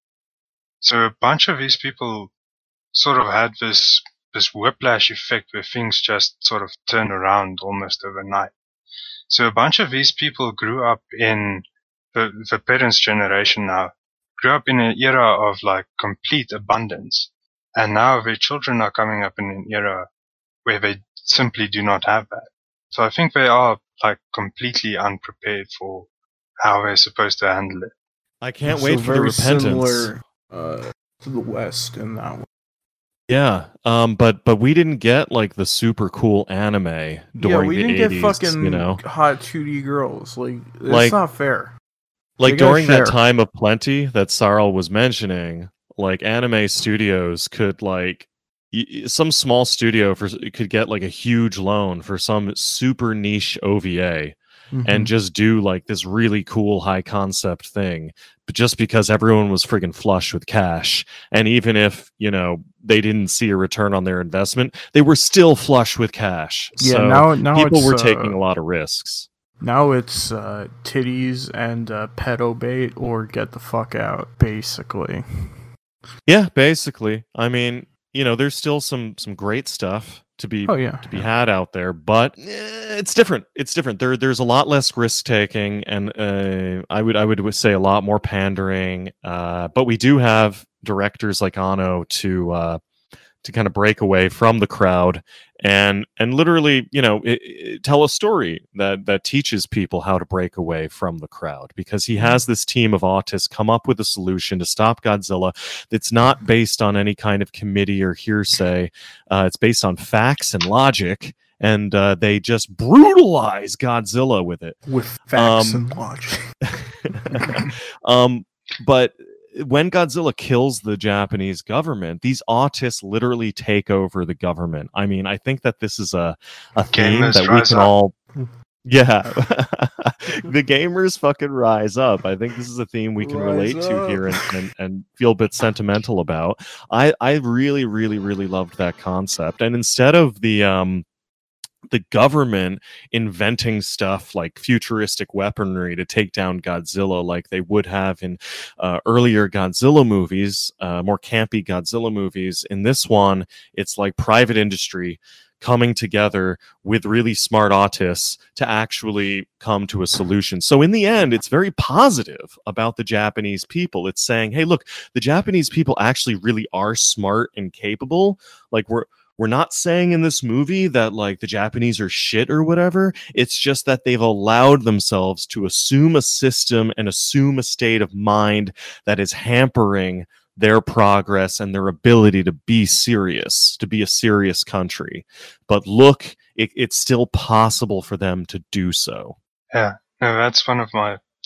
So a bunch of these people sort of had this this whiplash effect where things just sort of turn around almost overnight. So a bunch of these people grew up in the, the parents' generation now, grew up in an era of like complete abundance. And now their children are coming up in an era where they simply do not have that. So I think they are like completely unprepared for how they're supposed to handle it. I can't So wait for the very repentance. Similar, uh, to the West in that way. Yeah, um, but but we didn't get like the super cool anime Yeah, during we the didn't eighties, get fucking you know, hot two D girls. Like, it's Like- not fair. like They gotta during that share. time of plenty that Sarl was mentioning. Like anime studios could like y- y- some small studio for could get like a huge loan for some super niche O V A Mm-hmm. and just do like this really cool high concept thing, but just because everyone was friggin' flush with cash, and even if you know they didn't see a return on their investment, they were still flush with cash. Yeah, so now now people it's, were uh, taking a lot of risks. Now it's uh, titties and uh, pedo bait or get the fuck out, basically. Yeah, basically. I mean, you know, there's still some some great stuff to be Oh yeah, to be yeah. had out there, but eh, it's different. It's different. There, there's a lot less risk taking, and uh, I would, I would say a lot more pandering. Uh, but we do have directors like Ano to uh, to kind of break away from the crowd and and literally, you know, it, it, tell a story that that teaches people how to break away from the crowd, because he has this team of autists come up with a solution to stop Godzilla that's not based on any kind of committee or hearsay. Uh, it's based on facts and logic, and uh, they just brutalize Godzilla with it. With facts Um, and logic. um, but when Godzilla kills the Japanese government, these autists literally take over the government. I mean, I think that this is a, a theme Gamers that we rise can up. all. Yeah. The gamers fucking rise up. I think this is a theme we can Rise relate to up. here and, and, and feel a bit sentimental about. I, I really, really, really loved that concept. And instead of the um the government inventing stuff like futuristic weaponry to take down Godzilla like they would have in uh, earlier Godzilla movies, uh, more campy Godzilla movies. In this one, it's like private industry coming together with really smart autists to actually come to a solution. So in the end, it's very positive about the Japanese people. It's saying, hey, look, the Japanese people actually really are smart and capable. Like we're We're not saying in this movie that like the Japanese are shit or whatever. It's just that they've allowed themselves to assume a system and assume a state of mind that is hampering their progress and their ability to be serious, to be a serious country. But look, it, it's still possible for them to do so. Yeah, no, that's one of my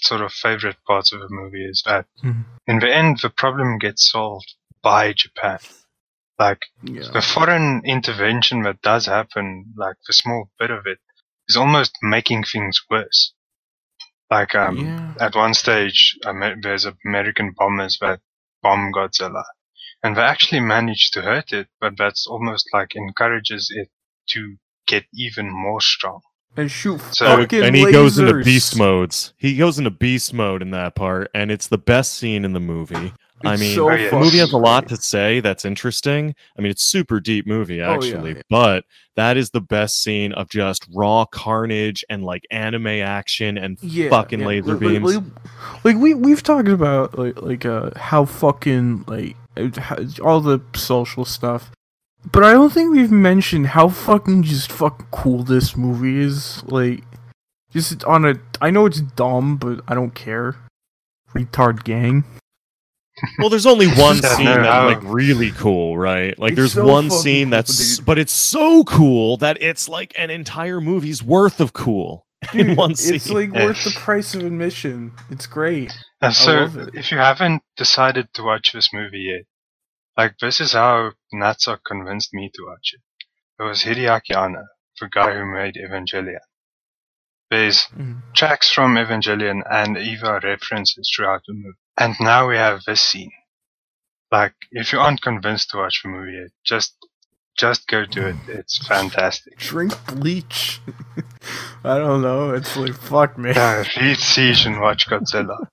sort of favorite parts of the movie is that Mhm. in the end, the problem gets solved by Japan. Like, Yeah. the foreign intervention that does happen, like the small bit of it, is almost making things worse. Like, um, Yeah. at one stage, Amer- there's American bombers that bomb Godzilla. And they actually manage to hurt it, but that's almost like encourages it to get even more strong. And shoot So- Oh, fucking and he lasers. goes into beast modes. He goes into beast mode in that part, and it's the best scene in the movie. I It's mean, so Oh, yeah. the movie has a fucking lot great. to say that's interesting. I mean, it's super deep movie Oh, yeah, actually, yeah. but that is the best scene of just raw carnage and like anime action and Yeah, fucking yeah. laser Like- beams. Like, like we we've talked about like like uh how fucking like uh, how, all the social stuff, but I don't think we've mentioned how fucking just fucking cool this movie is. Like, just on a I know it's dumb, but I don't care. Retard gang. Well, there's only one Yeah, scene no, that's how- like really cool, right? Like It's there's so one fucking scene cool, that's dude. but it's so cool that it's like an entire movie's worth of cool in Dude, one scene. it's like Yeah. worth the price of admission. It's great. And so, love it. if you haven't decided to watch this movie yet, like, this is how Natsa convinced me to watch it. It was Hideaki Anno, the guy who made Evangelion. There's Mhm. tracks from Evangelion and Eva references throughout the movie. And now we have this scene. Like, if you aren't convinced to watch the movie yet, just just go do it. It's fantastic. Drink bleach. I don't know. It's like fuck man. Yeah, read Siege and watch Godzilla.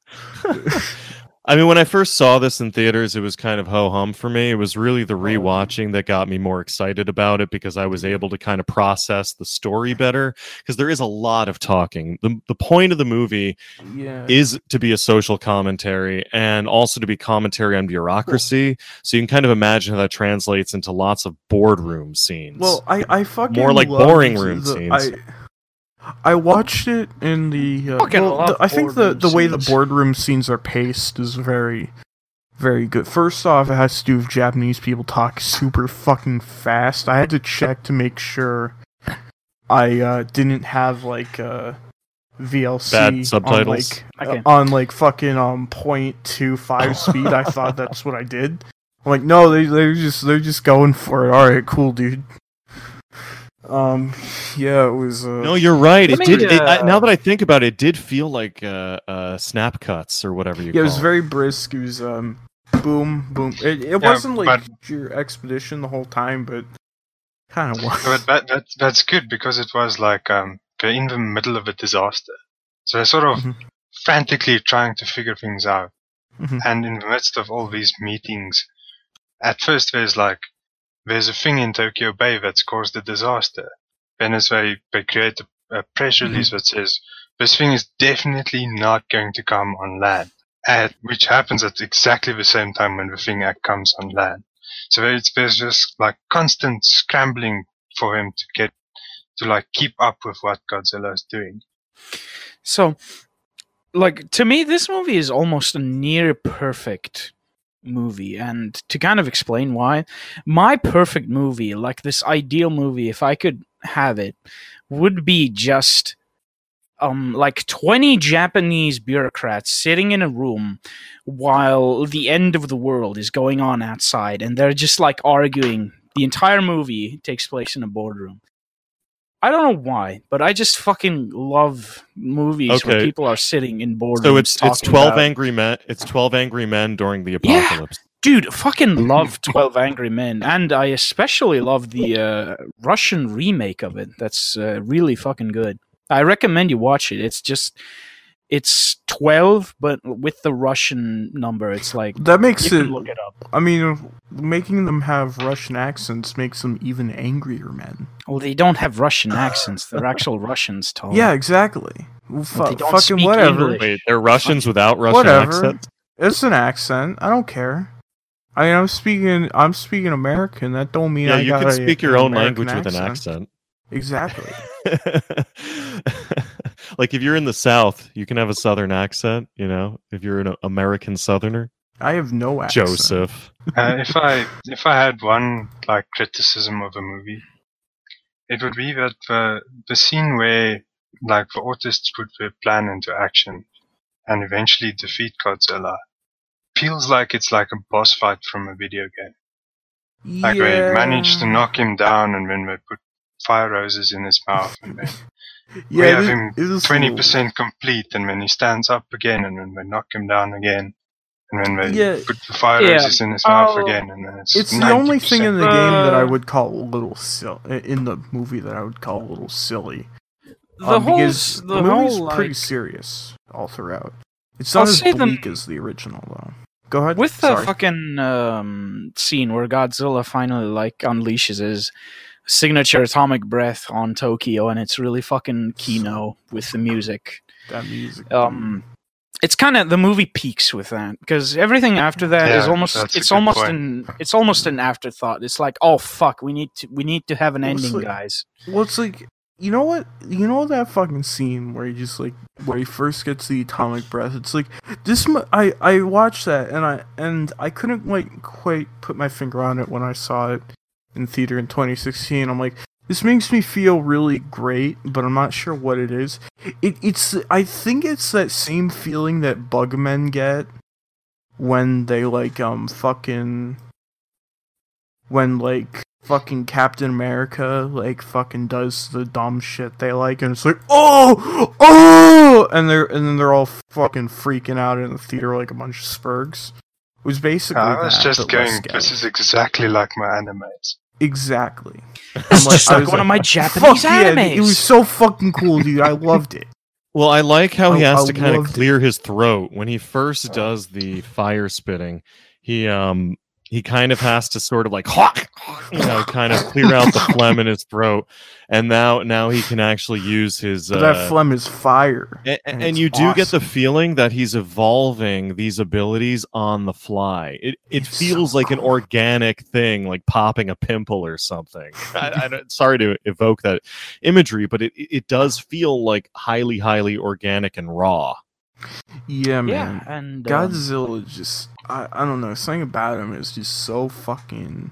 I mean, when I first saw this in theaters, it was kind of ho-hum for me. It was really the rewatching that got me more excited about it because I was able to kind of process the story better because there is a lot of talking. The, the point of the movie Yeah. is to be a social commentary and also to be commentary on bureaucracy. So you can kind of imagine how that translates into lots of boardroom scenes. Well, I I fucking More like loved boring room the- scenes. I, I watched it in the. Uh, Fucking well, love the- I think the boardroom the way the scenes. boardroom scenes are paced is very, very good. First off, it has to do with Japanese people talk super fucking fast. I had to check to make sure I uh, didn't have like uh, V L C Bad subtitles? on like Okay. uh, on like fucking um point two five speed. I thought that's what I did. I'm like, no, they they're just they're just going for it. All right, cool, dude. Um, yeah, it was. Uh, no, you're right. It Let me, did. It, I, uh, now that I think about it, it did feel like uh, uh, snap cuts or whatever you yeah, call it was it. very brisk. It was um, boom, boom. It, it Yeah, wasn't like but- your expedition the whole time, but kind of was. But that, that that's good because it was like um they're in the middle of a disaster, so they're sort of Mhm. frantically trying to figure things out. Mhm. And in the midst of all these meetings, at first there's like there's a thing in Tokyo Bay that's caused a disaster. Then as they they create a, a press release that says this thing is definitely not going to come on land, at which happens at exactly the same time when the thing act comes on land. So it's, there's just like constant scrambling for him to get to like keep up with what Godzilla is doing. So, like, to me, this movie is almost a near perfect movie. And to kind of explain why, my perfect movie, like this ideal movie, if I could have it, would be just um like twenty Japanese bureaucrats sitting in a room while the end of the world is going on outside, and they're just like arguing. The entire movie takes place in a boardroom. I don't know why, but I just fucking love movies where Okay. people are sitting in boardrooms. So it's it's talking twelve about- angry men. It's twelve angry men during the Yeah. apocalypse. Dude, fucking love twelve Angry Men, and I especially love the uh, Russian remake of it. That's uh, really fucking good. I recommend you watch it. It's just, it's twelve, but with the Russian number, it's like That makes you it. can look it up. I mean, making them have Russian accents makes them even angrier men. Well, they don't have Russian accents; they're actual Russians, Tom. Yeah, exactly. Well, fu- They don't fucking speak whatever. English. Wait, they're Russians without Russian Whatever. accents. It's an accent. I don't care. I mean, I'm speaking. I'm speaking American. That don't mean Yeah, I you got can a- speak your an own American language with an accent. Exactly. Like if you're in the South, you can have a Southern accent. You know, if you're an American Southerner, I have no accent. Joseph. Uh, if I if I had one like criticism of a movie, it would be that the the scene where like the artists put their plan into action and eventually defeat Godzilla feels like it's like a boss fight from a video game. Like yeah. we managed to knock him down, and then we put fire roses in his mouth, and then Yeah, we have it- him it is a twenty little- percent complete, and then he stands up again, and then we knock him down again, and then we Yeah. put the fire Yeah. roses in his mouth Oh. again, and then it's It's the only thing in the Uh, game that I would call a little silly. In the movie that I would call a little silly. The Um, whole, because the, the movie's whole, pretty like, serious all throughout. It's not I'll as say the- bleak as the original, though. Go ahead. with the Sorry. fucking um, scene where Godzilla finally like unleashes his signature atomic breath on Tokyo, and it's really fucking kino with the music. that music. Um, it's kind of the movie peaks with that because everything after that is Yeah, almost that's a it's good almost point. an it's almost an afterthought. It's like, oh fuck, we need to we need to have an Well, it's ending, like- guys. Well, it's like you know what you know that fucking scene where he just like where he first gets the atomic breath. It's like this. mu- I I watched that and I and I couldn't like quite put my finger on it when I saw it in theater in twenty sixteen. I'm like, this makes me feel really great, but I'm not sure what it is. It it's I think it's that same feeling that Bugmen get when they like um fucking when like fucking Captain America like fucking does the dumb shit they like, and it's like oh oh, and they're and then they're all fucking freaking out in the theater like a bunch of spurgs. It was basically I was that, just but less going, scary. this is exactly like my animes. Exactly. It's I'm just I like was one of my Japanese fuck yeah, animes. it was so fucking cool, dude. I loved it. Well, I like how he I- has I to kind of loved it. clear his throat when he first does the fire spitting. He um he kind of has to sort of like you know kind of clear out the phlegm in his throat, and now now he can actually use his. But Uh, that phlegm is fire. and, and and it's you do get the awesome. feeling that he's evolving these abilities on the fly. It it It's feels so like an cool. organic thing, like popping a pimple or something. I, I, don't- sorry to evoke that imagery, but it it does feel like highly highly organic and raw. Yeah, man. yeah, and um, Godzilla is just I, I don't know, something about him is just so fucking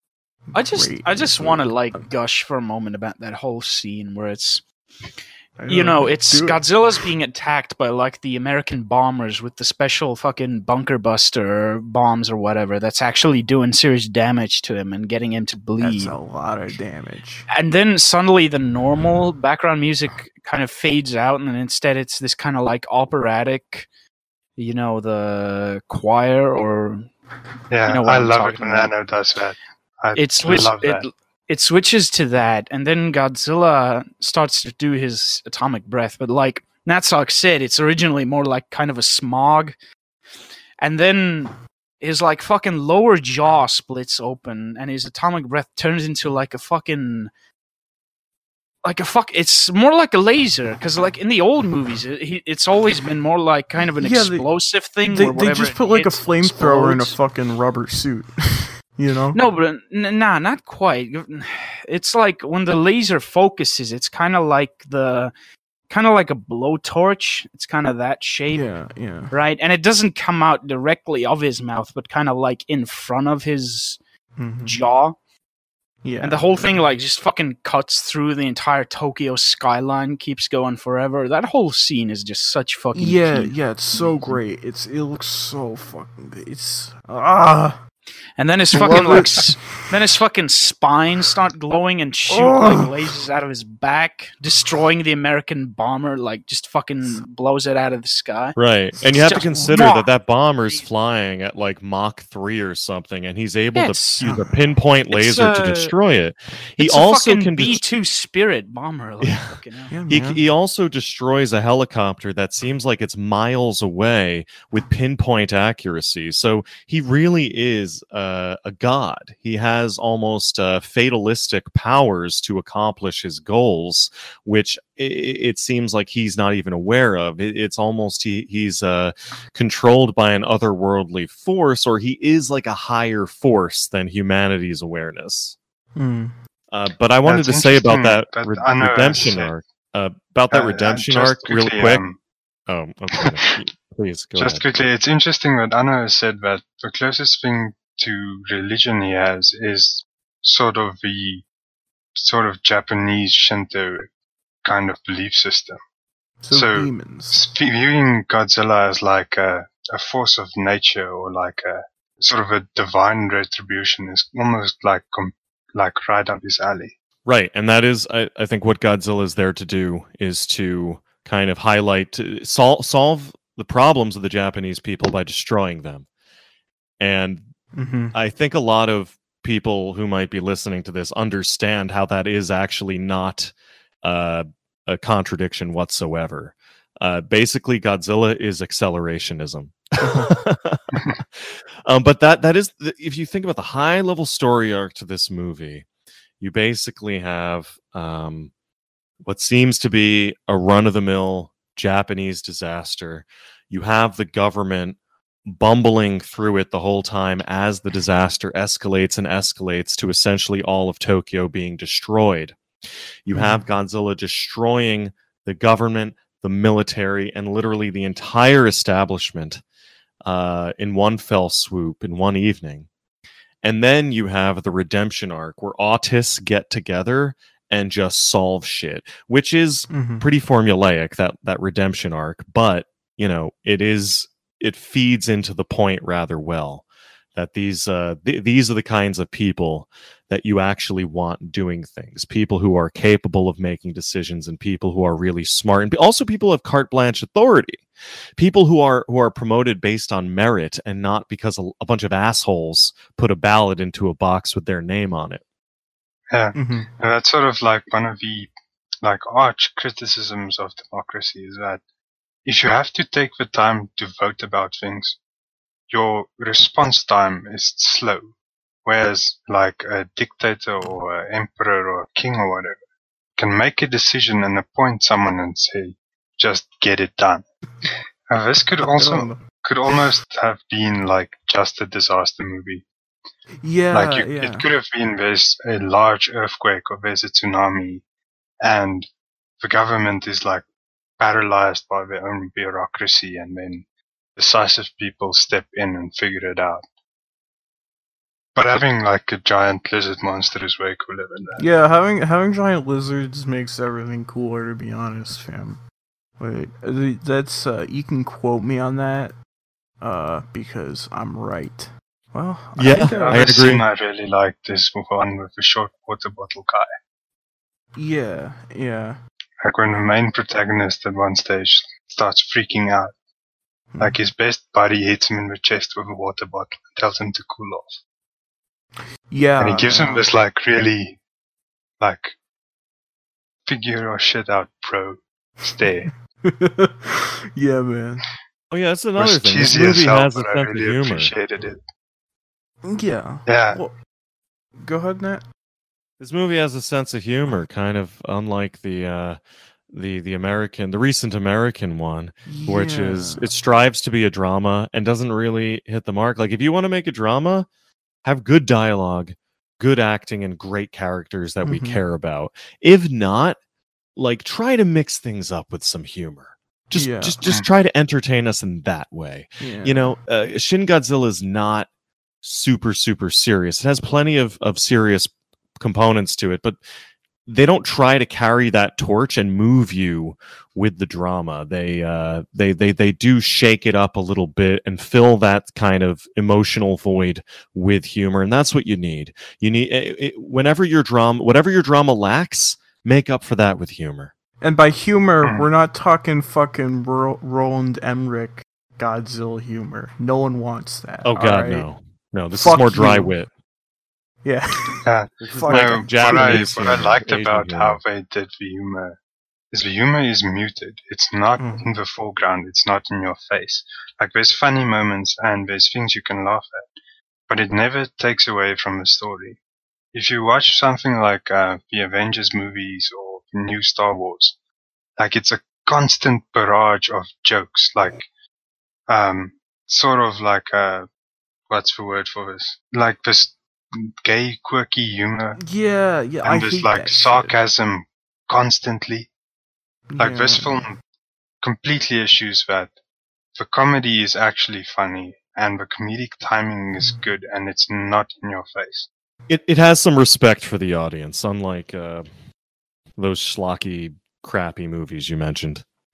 I just great. I just It's want to like- like gush for a moment about that whole scene where it's I you don't know it's do it. Godzilla's being attacked by like the American bombers with the special fucking bunker buster bombs or whatever that's actually doing serious damage to him and getting him to That's bleed. a lot of damage. And then suddenly the normal background music kind of fades out, and instead it's this kind of like operatic, you know, the choir or Yeah, You know what I I'm love it talking when about. Nano does that. I, it switch, love that. it, it switches to that, and then Godzilla starts to do his atomic breath. But like Natsuck said, it's originally more like kind of a smog, and then his like fucking lower jaw splits open, and his atomic breath turns into like a fucking like a fuck. It's more like a laser because like in the old movies, it, he- it's always been more like kind of an Yeah, they- explosive thing. They, where they whatever just it put like a hits flamethrower in a explodes. fucking rubber suit. You know? No, but n- nah, not quite. It's like when the laser focuses, it's kind of like the, kind of like a blowtorch. It's kind of that shape, Yeah, yeah. right? And it doesn't come out directly of his mouth, but kind of like in front of his Mhm. jaw. Yeah. And the whole thing like just fucking cuts through the entire Tokyo skyline, keeps going forever. That whole scene is just such fucking Yeah, peak. yeah, it's so great. It's it looks so fucking good. It's ah And then his I fucking love like, it. s- then his fucking spine start glowing and shoot Oh. like lasers out of his back, destroying the American bomber. Like just fucking blows it out of the sky. Right. And you have to Just consider raw. that that bomber's flying at like Mach three or something, and he's able Yeah, to it's- use a pinpoint it's, laser to uh, destroy it. He It's also a fucking can B des- two Spirit bomber. Like, Yeah. fucking hell. yeah, he, man. he also destroys a helicopter that seems like it's miles away with pinpoint accuracy. So he really is uh, a god. He has almost uh, fatalistic powers to accomplish his goals, which i- i- it seems like he's not even aware of. It, it's almost he, he's uh, controlled by an otherworldly force, or he is like a higher force than humanity's awareness. Hmm. Uh, but I wanted That's to say about that interesting, but re- I know I redemption said- arc. Uh, about that Uh, uh, redemption just arc, real quickly, quick. um, Oh, okay. no, Please go Just ahead. quickly, it's interesting that Anna said that the closest thing to religion he has is sort of the sort of Japanese Shinto kind of belief system. So, So- demons. Sp- Viewing Godzilla as like a, a force of nature or like a sort of a divine retribution is almost like com- like right up his alley. Right, and that is, I, I think, what Godzilla is there to do is to kind of highlight, to sol- solve the problems of the Japanese people by destroying them. And Mm-hmm. I think a lot of people who might be listening to this understand how that is actually not uh, a contradiction whatsoever. Uh, basically, Godzilla is accelerationism. um, but that that is, the, if you think about the high level story arc to this movie, you basically have um, what seems to be a run of the mill Japanese disaster. You have the government bumbling through it the whole time as the disaster escalates and escalates to essentially all of Tokyo being destroyed. You Mhm. have Godzilla destroying the government, the military, and literally the entire establishment uh, in one fell swoop, in one evening. And then you have the redemption arc where autists get together and just solve shit, which is Mm-hmm. pretty formulaic, that that redemption arc, but you know, it is it feeds into the point rather well that these uh th- these are the kinds of people that you actually want doing things, people who are capable of making decisions and people who are really smart, and also people who have carte blanche authority, people who are who are promoted based on merit and not because a, a bunch of assholes put a ballot into a box with their name on it. Yeah, Mm-hmm. and that's sort of like one of the like arch criticisms of democracy is that if you have to take the time to vote about things, your response time is slow. Whereas like a dictator or an emperor or a king or whatever can make a decision and appoint someone and say, just get it done. Now, this could also could almost have been like just a disaster movie. Yeah, Like you, yeah. it could have been there's a large earthquake or there's a tsunami and the government is like paralyzed by their own bureaucracy and then decisive people step in and figure it out. But having like a giant lizard monster is way cooler than that. Yeah, having having giant lizards makes everything cooler. To be honest, fam. Wait, uh, that's uh, you can quote me on that, uh, because I'm right. Well, Yeah, I think The I- I other agree. scene I really liked is the one with the short water bottle guy. yeah, yeah. Like when the main protagonist at one stage starts freaking out. Hmm. Like his best buddy hits him in the chest with a water bottle and tells him to cool off. Yeah, And he gives him uh, this like really like figure your shit out bro stare. yeah, man. Oh yeah, that's It another was thing. This cheesy as movie hell, has a but I sense of really humor. appreciated it. Yeah. Yeah. Well, go ahead, Nat. This movie has a sense of humor, kind of unlike the uh, the the American, the recent American one, which is Yeah. it strives to be a drama and doesn't really hit the mark. Like if you want to make a drama, have good dialogue, good acting, and great characters that we Mhm. care about. If not, like try to mix things up with some humor. Just Yeah. just just try to entertain us in that way. Yeah. You know, uh, Shin Godzilla is not super super serious. It has plenty of of serious components to it, but they don't try to carry that torch and move you with the drama. They uh they they they do shake it up a little bit and fill that kind of emotional void with humor, and that's what you need. You need it, it, whenever your drama whatever your drama lacks, make up for that with humor. And by humor, Mhm. we're not talking fucking Ro- Roland Emmerich Godzilla humor. No one wants that. Oh god, alright? no. No, this Fuck is more dry you. wit. Yeah. Yeah. This is Fuck like it. No, what I, Japanese what I humor, liked Asian about humor. how they did the humor is the humor is muted. It's not Mhm. in the foreground. It's not in your face. Like there's funny moments and there's things you can laugh at, but it never takes away from the story. If you watch something like uh, the Avengers movies or the new Star Wars, like it's a constant barrage of jokes, like um, sort of like uh, what's the word for this? Like this gay, quirky humor Yeah, yeah. I and this hate like that shit. sarcasm constantly. Like this Yeah. film completely eschews that. The comedy is actually funny and the comedic timing is good and it's not in your face. It it has some respect for the audience, unlike uh, those schlocky, crappy movies you mentioned.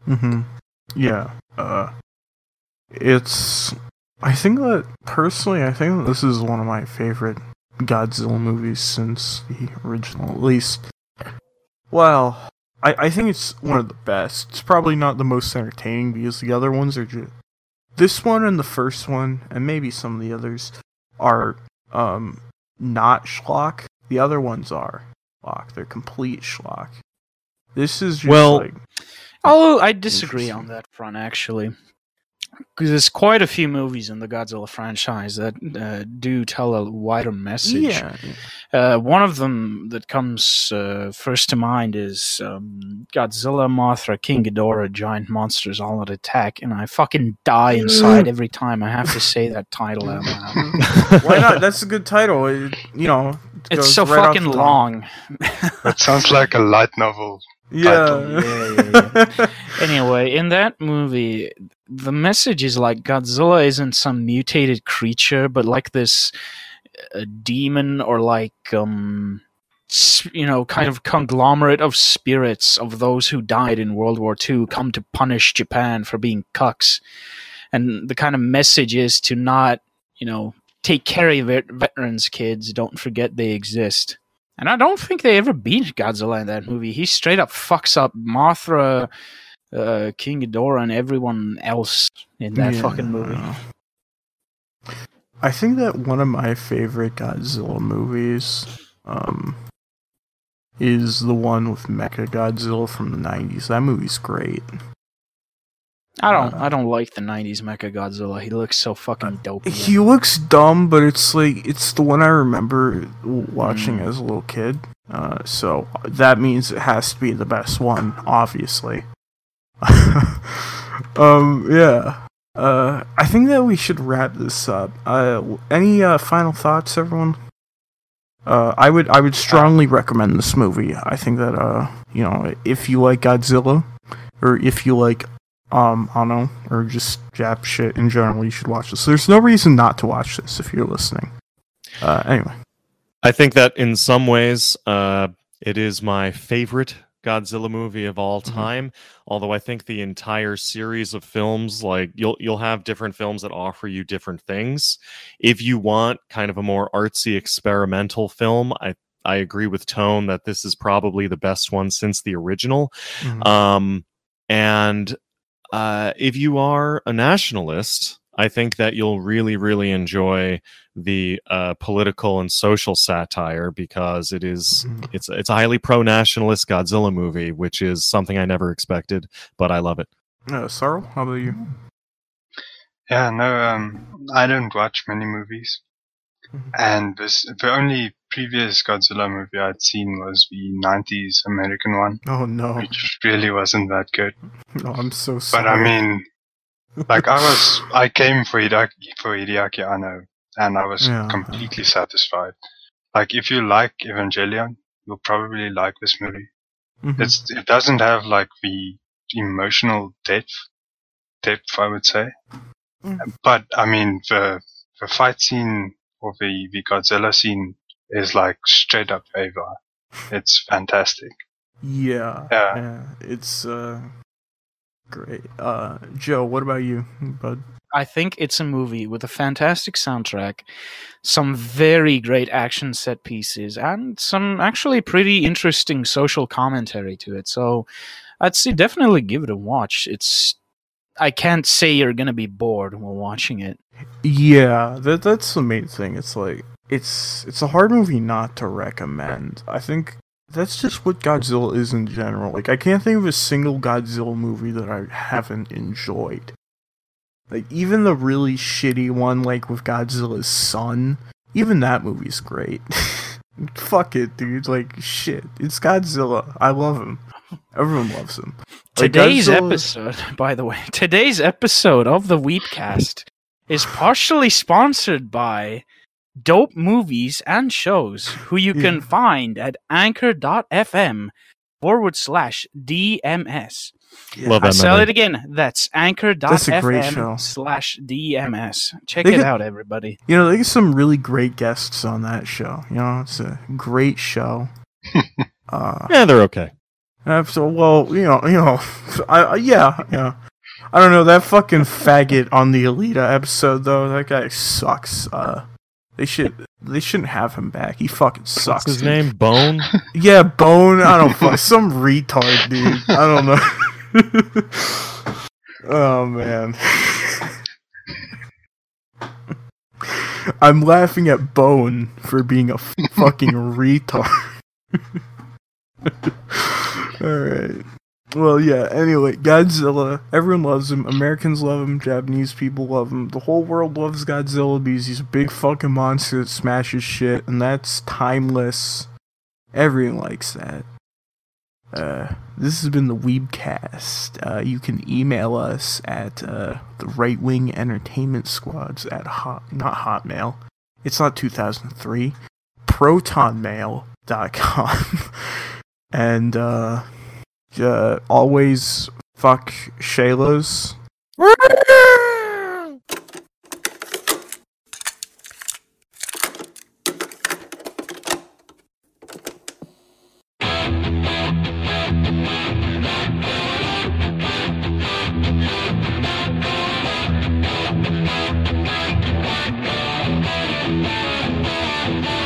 Mm-hmm. Yeah. Uh, it's. I think that personally, I think that this is one of my favorite Godzilla movies since the original. At least, well, I I think it's one of the best. It's probably not the most entertaining because the other ones are just. This one and the first one, and maybe some of the others, are um not schlock. The other ones are schlock. They're complete schlock. This is just Well, like. Oh, I disagree on that front, actually. Because there's quite a few movies in the Godzilla franchise that uh, do tell a wider message. Yeah. Uh, one of them that comes uh, first to mind is um, Godzilla, Mothra, King Ghidorah, Giant Monsters All Out Attack, and I fucking die inside every time I have to say that title out loud. Why not? That's a good title. It, you know, it It's goes so right off fucking the top. long. That sounds like a light novel. Yeah. Yeah, yeah, yeah. Anyway, in that movie, the message is like Godzilla isn't some mutated creature, but like this uh, demon or like um, s- you know, kind of conglomerate of spirits of those who died in World War Two come to punish Japan for being cucks, and the kind of message is to not, you know, take care of vet- veterans, kids. Don't forget they exist. And I don't think they ever beat Godzilla in that movie. He straight up fucks up Mothra, uh, King Ghidorah, and everyone else in that Yeah. fucking movie. I think that one of my favorite Godzilla movies um, is the one with Mecha Godzilla from the nineties. That movie's great. I don't. Uh, I don't like the nineties Mecha Godzilla. He looks so fucking dope. He looks dumb, but it's like it's the one I remember watching Mm. as a little kid. Uh, so that means it has to be the best one, obviously. um, yeah. Uh, I think that we should wrap this up. Uh, any uh, final thoughts, everyone? Uh, I would I would strongly recommend this movie. I think that uh, you know, if you like Godzilla, or if you like um, I don't know, or just Jap shit in general, you should watch this. There's no reason not to watch this if you're listening. Uh, anyway. I think that in some ways, uh, it is my favorite Godzilla movie of all time. Mm-hmm. Although I think the entire series of films, like you'll you'll have different films that offer you different things. If you want kind of a more artsy experimental film, I I agree with Tone that this is probably the best one since the original. Mm-hmm. Um, and uh, if you are a nationalist, I think that you'll really, really enjoy the uh, political and social satire because it is it's it's a highly pro-nationalist Godzilla movie, which is something I never expected, but I love it. Uh, Sorrel, how about you? Yeah, no, um, I don't watch many movies, mm-hmm. and this the only previous Godzilla movie I'd seen was the nineties American one. Oh no, which really wasn't that good. No, I'm so sorry. But I mean. Like I was, I came for Hideaki, for Hideaki Anno, and I was yeah. completely satisfied. Like if you like Evangelion, you'll probably like this movie. Mm-hmm. It's it doesn't have like the emotional depth, depth I would say. Mm-hmm. But I mean the the fight scene or the the Godzilla scene is like straight up Eva. It's fantastic. Yeah, yeah, yeah. It's uh. Great. Uh, Joe, what about you, bud? I think it's a movie with a fantastic soundtrack, some very great action set pieces, and some actually pretty interesting social commentary to it. So I'd say definitely give it a watch. It's I can't say you're gonna be bored while watching it. Yeah, that that's the main thing. It's like it's it's a hard movie not to recommend. I think that's just what Godzilla is in general. Like, I can't think of a single Godzilla movie that I haven't enjoyed. Like, even the really shitty one, like, with Godzilla's son, even that movie's great. Fuck it, dude. Like, shit. It's Godzilla. I love him. Everyone loves him. Like, today's Godzilla... episode, by the way, today's episode of the Weepcast is partially sponsored by Dope Movies and Shows, who you can yeah. find at anchor.fm forward slash DMS. Yeah. Love that. I sell it again. That's anchor.fm slash DMS. Check they it get, out, everybody. You know, there's some really great guests on that show. You know, it's a great show. uh, yeah, they're okay. Absolutely. Well, you know, you know, I, I yeah, yeah. I don't know, that fucking faggot on the Alita episode though. That guy sucks. Uh, they should they shouldn't have him back. He fucking sucks. What's his dude. name? Bone? Yeah, Bone. I don't fuck some retard, dude. I don't know. Oh man. I'm laughing at Bone for being a f- fucking retard. Alright. Well, yeah, anyway, Godzilla. Everyone loves him. Americans love him. Japanese people love him. The whole world loves Godzilla because he's a big fucking monster that smashes shit, and that's timeless. Everyone likes that. Uh, this has been the Weebcast. Uh, you can email us at uh, the Right Wing Entertainment Squads at hot, not Hotmail. It's not two thousand three. proton mail dot com. And uh, uh, always fuck Shayla's. We'll be right back.